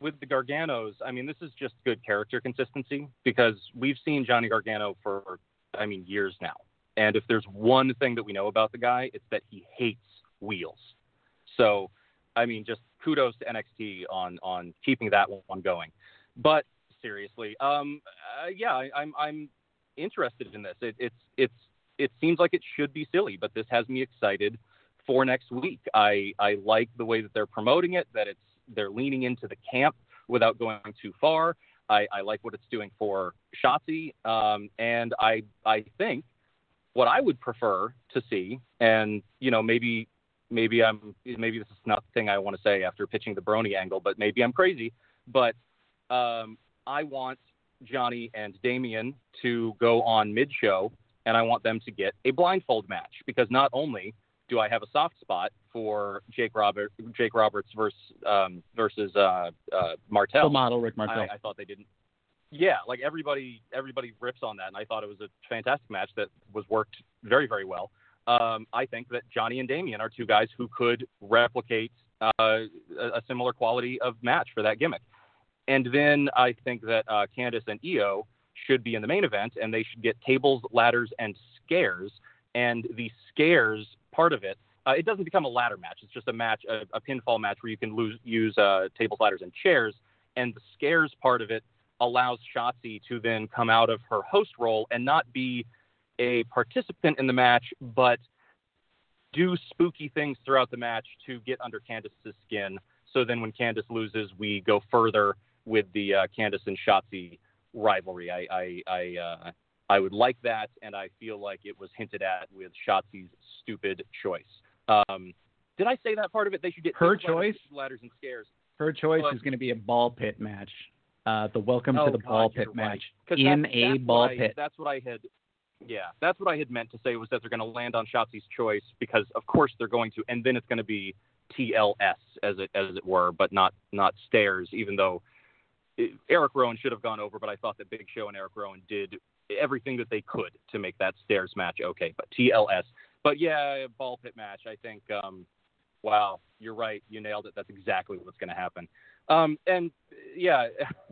with the Garganos, I mean, this is just good character consistency because we've seen Johnny Gargano for, years now. And if there's one thing that we know about the guy, it's that he hates wheels. So, just kudos to NXT on keeping that one going. But seriously, I'm interested in this. It seems like it should be silly, but this has me excited for next week. I like the way that they're promoting it, that they're leaning into the camp without going too far. I like what it's doing for Shotzi, and I think what I would prefer to see, and maybe this is not the thing I want to say after pitching the Brony angle, but maybe I'm crazy. But I want Johnny and Damian to go on mid-show, and I want them to get a blindfold match because not only do I have a soft spot for Jake Roberts versus Martel, The model Rick Martel. I thought they didn't. Yeah, like everybody rips on that, and I thought it was a fantastic match that was worked very, very well. I think that Johnny and Damian are two guys who could replicate a similar quality of match for that gimmick. And then I think that Candice and Io should be in the main event, and they should get tables, ladders, and scares. And the scares part of it, it doesn't become a ladder match. It's just a match, a pinfall match where you can use tables, ladders, and chairs. And the scares part of it allows Shotzi to then come out of her host role and not be a participant in the match, but do spooky things throughout the match to get under Candice's skin. So then when Candice loses, we go further with the Candice and Shotzi rivalry. I would like that, and I feel like it was hinted at with Shotzi's stupid choice. Did I say that part of it? They should get her choice, ladders and scares. Her choice is going to be a ball pit match. The welcome to the ball pit match in a ball pit. That's what I had. Yeah, that's what I had meant to say was that they're going to land on Shotzi's choice because of course they're going to, and then it's going to be TLS as it were, but not stairs. Even though Eric Rowan should have gone over, but I thought that Big Show and Eric Rowan did everything that they could to make that stairs match okay. But TLS. But yeah, ball pit match. I think. Wow, you're right. You nailed it. That's exactly what's going to happen. And yeah,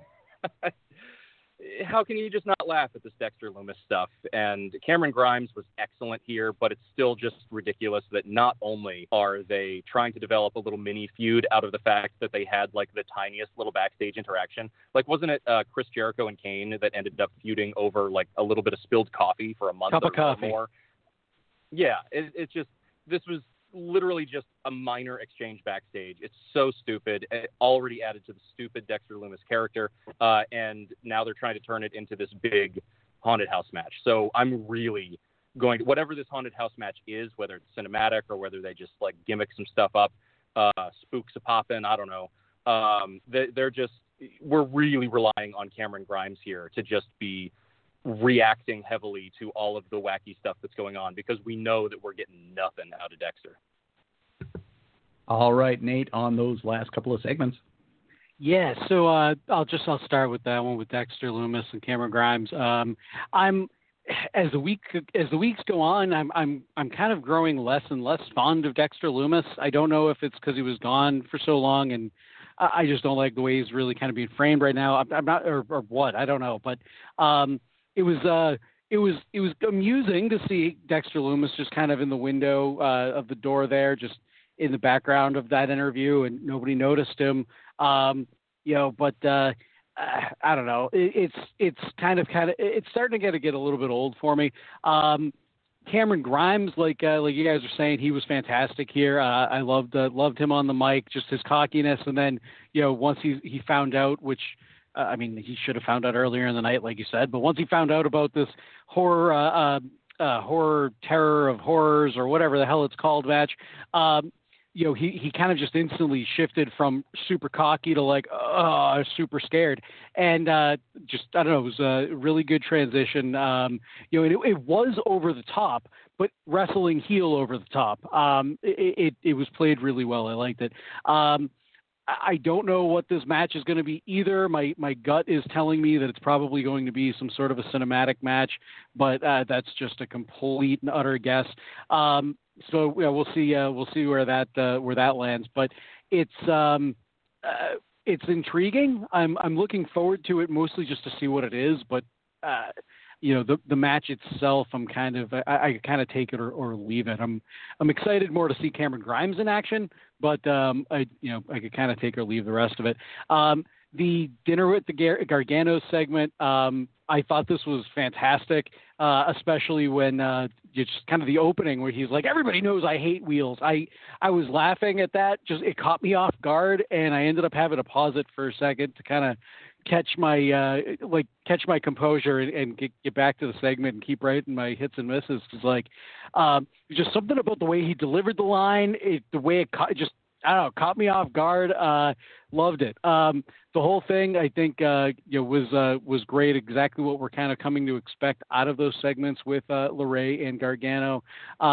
how can you just not laugh at this Dexter Lumis stuff? And Cameron Grimes was excellent here, but it's still just ridiculous that not only are they trying to develop a little mini feud out of the fact that they had like the tiniest little backstage interaction. Like, wasn't it Chris Jericho and Kane that ended up feuding over like a little bit of spilled coffee for a month or more? Yeah, it's just, this was literally just a minor exchange backstage. It's so stupid. It already added to the stupid Dexter Lumis character, and now they're trying to turn it into this big haunted house match. So I'm really going to, whatever this haunted house match is, whether it's cinematic or whether they just like gimmick some stuff up, spooks a poppin', I don't know. We're really relying on Cameron Grimes here to just be reacting heavily to all of the wacky stuff that's going on because we know that we're getting nothing out of Dexter. All right, Nate, on those last couple of segments. Yeah, so I'll start with that one with Dexter Lumis and Cameron Grimes. I'm as the weeks go on, I'm kind of growing less and less fond of Dexter Lumis. I don't know if it's because he was gone for so long and I just don't like the way he's really kind of being framed right now. I'm not, or what, I don't know, but it was amusing to see Dexter Lumis just kind of in the window of the door there, just in the background of that interview, and nobody noticed him. But I don't know. It's kind of it's starting to get a little bit old for me. Cameron Grimes, like you guys are saying, he was fantastic here. I loved him on the mic, just his cockiness, and then once he found out, which. He should have found out earlier in the night, like you said. But once he found out about this horror terror of horrors or whatever the hell it's called match, he kind of just instantly shifted from super cocky to like super scared, and I don't know, it was a really good transition. It was over the top, but wrestling heel over the top. It was played really well. I liked it. I don't know what this match is going to be either. My gut is telling me that it's probably going to be some sort of a cinematic match, but that's just a complete and utter guess. We'll see where that lands. But it's it's intriguing. I'm looking forward to it mostly just to see what it is. But the match itself, I kind of take it or leave it. I'm excited more to see Cameron Grimes in action, but I could kind of take or leave the rest of it. The dinner with the Gargano segment, I thought this was fantastic, especially when just kind of the opening where he's like, everybody knows I hate wheels. I was laughing at that. Just it caught me off guard, and I ended up having to pause it for a second to kind of catch my composure and get back to the segment and keep writing my hits and misses. It's like just something about the way he delivered the line, the way it caught me off guard. Loved it. The whole thing, I think, was great. Exactly what we're kind of coming to expect out of those segments with LeRae and Gargano.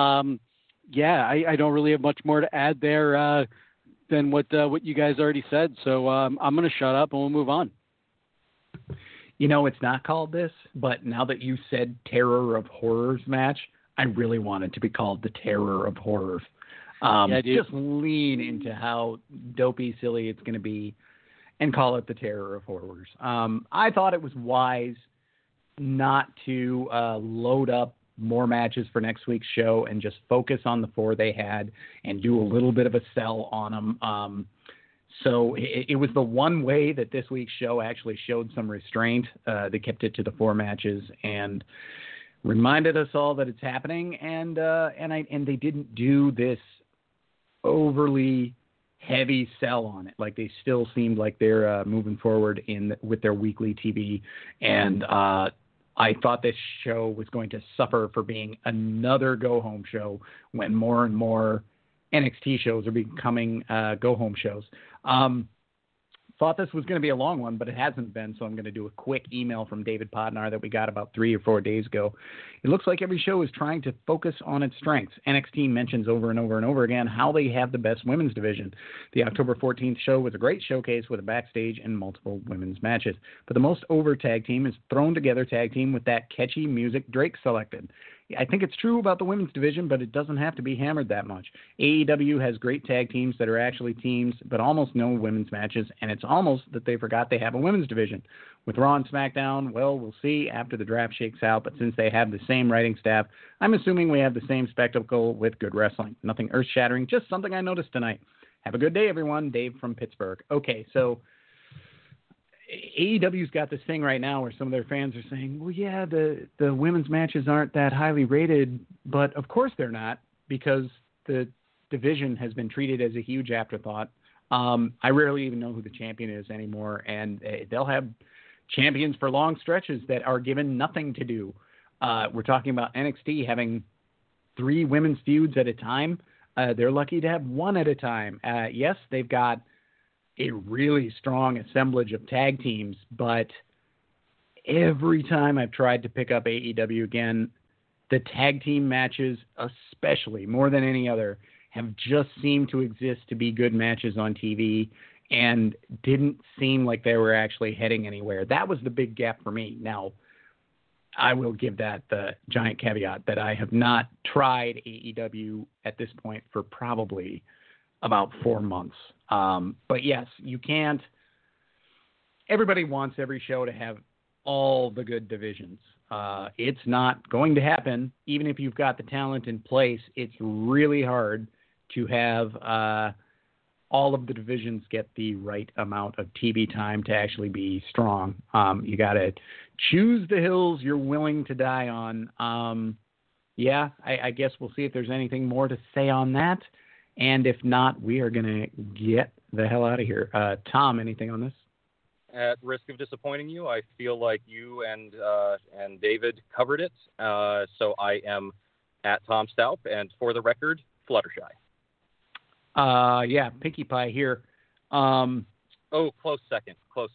I don't really have much more to add there than what you guys already said. So I'm going to shut up and we'll move on. It's not called this, but now that you said Terror of Horrors match, I really want it to be called the Terror of Horrors. Just lean into how dopey, silly it's going to be and call it the Terror of Horrors. I thought it was wise not to load up more matches for next week's show and just focus on the 4 they had and do a little bit of a sell on them. So it was the one way that this week's show actually showed some restraint. They kept it to the 4 matches and reminded us all that it's happening. And they didn't do this overly heavy sell on it. Like they still seemed like they're moving forward with their weekly TV. And I thought this show was going to suffer for being another go-home show when more and more NXT shows are becoming go-home shows. Thought this was going to be a long one, but it hasn't been, so I'm going to do a quick email from David Podnar that we got about 3 or 4 days ago. It looks like every show is trying to focus on its strengths. NXT mentions over and over and over again how they have the best women's division. The October 14th show was a great showcase with a backstage and multiple women's matches. But the most over tag team is Thrown Together tag team with that catchy music Drake selected. I think it's true about the women's division, but it doesn't have to be hammered that much. AEW has great tag teams that are actually teams, but almost no women's matches, and it's almost that they forgot they have a women's division. With Raw and SmackDown, well, we'll see after the draft shakes out, but since they have the same writing staff, I'm assuming we have the same spectacle with good wrestling. Nothing earth-shattering, just something I noticed tonight. Have a good day, everyone. Dave from Pittsburgh. Okay, so AEW's got this thing right now where some of their fans are saying, well, yeah, the women's matches aren't that highly rated, but of course they're not because the division has been treated as a huge afterthought. I rarely even know who the champion is anymore, and they'll have champions for long stretches that are given nothing to do. We're talking about NXT having 3 women's feuds at a time. They're lucky to have 1 at a time. Yes, they've got a really strong assemblage of tag teams, but every time I've tried to pick up AEW again, the tag team matches, especially more than any other, have just seemed to exist to be good matches on TV and didn't seem like they were actually heading anywhere. That was the big gap for me. Now, I will give that the giant caveat that I have not tried AEW at this point for probably about 4 months. But yes, you can't. Everybody wants every show to have all the good divisions. It's not going to happen. Even if you've got the talent in place, it's really hard to have all of the divisions get the right amount of TV time to actually be strong. You got to choose the hills you're willing to die on. I guess we'll see if there's anything more to say on that. And if not, we are going to get the hell out of here. Tom, anything on this? At risk of disappointing you, I feel like you and David covered it. So I am at Tom Staup, and for the record, Fluttershy. Pinkie Pie here. Close second.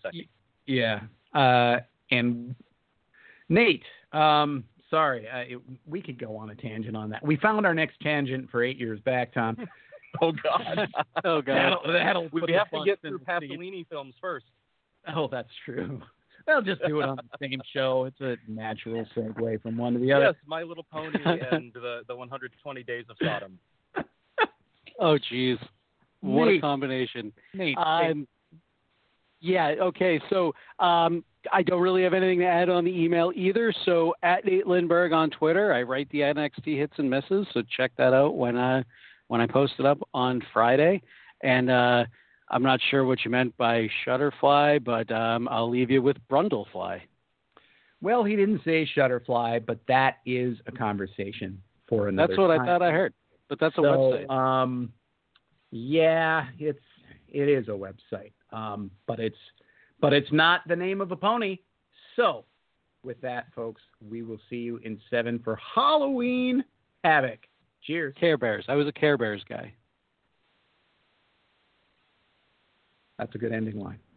And Nate, sorry, we could go on a tangent on that. We found our next tangent for 8 years back, Tom. Oh, God. That'll we have to get through Pasolini films first. Oh, that's true. Well, just do it on the same show. It's a natural segue from one to the other. Yes, My Little Pony and the 120 Days of Sodom. Oh, geez. What a combination. Nate, Yeah, okay. So I don't really have anything to add on the email either. So at Nate Lindbergh on Twitter, I write the NXT hits and misses. So check that out when I post it up on Friday. And I'm not sure what you meant by Shutterfly, but I'll leave you with Brundlefly. Well, he didn't say Shutterfly, but that is a conversation for another That's what time. I thought I heard. But that's a website. Yeah, it is a website. But it's not the name of a pony. So, with that, folks, we will see you in 7 for Halloween Havoc. Cheers. Care Bears. I was a Care Bears guy. That's a good ending line.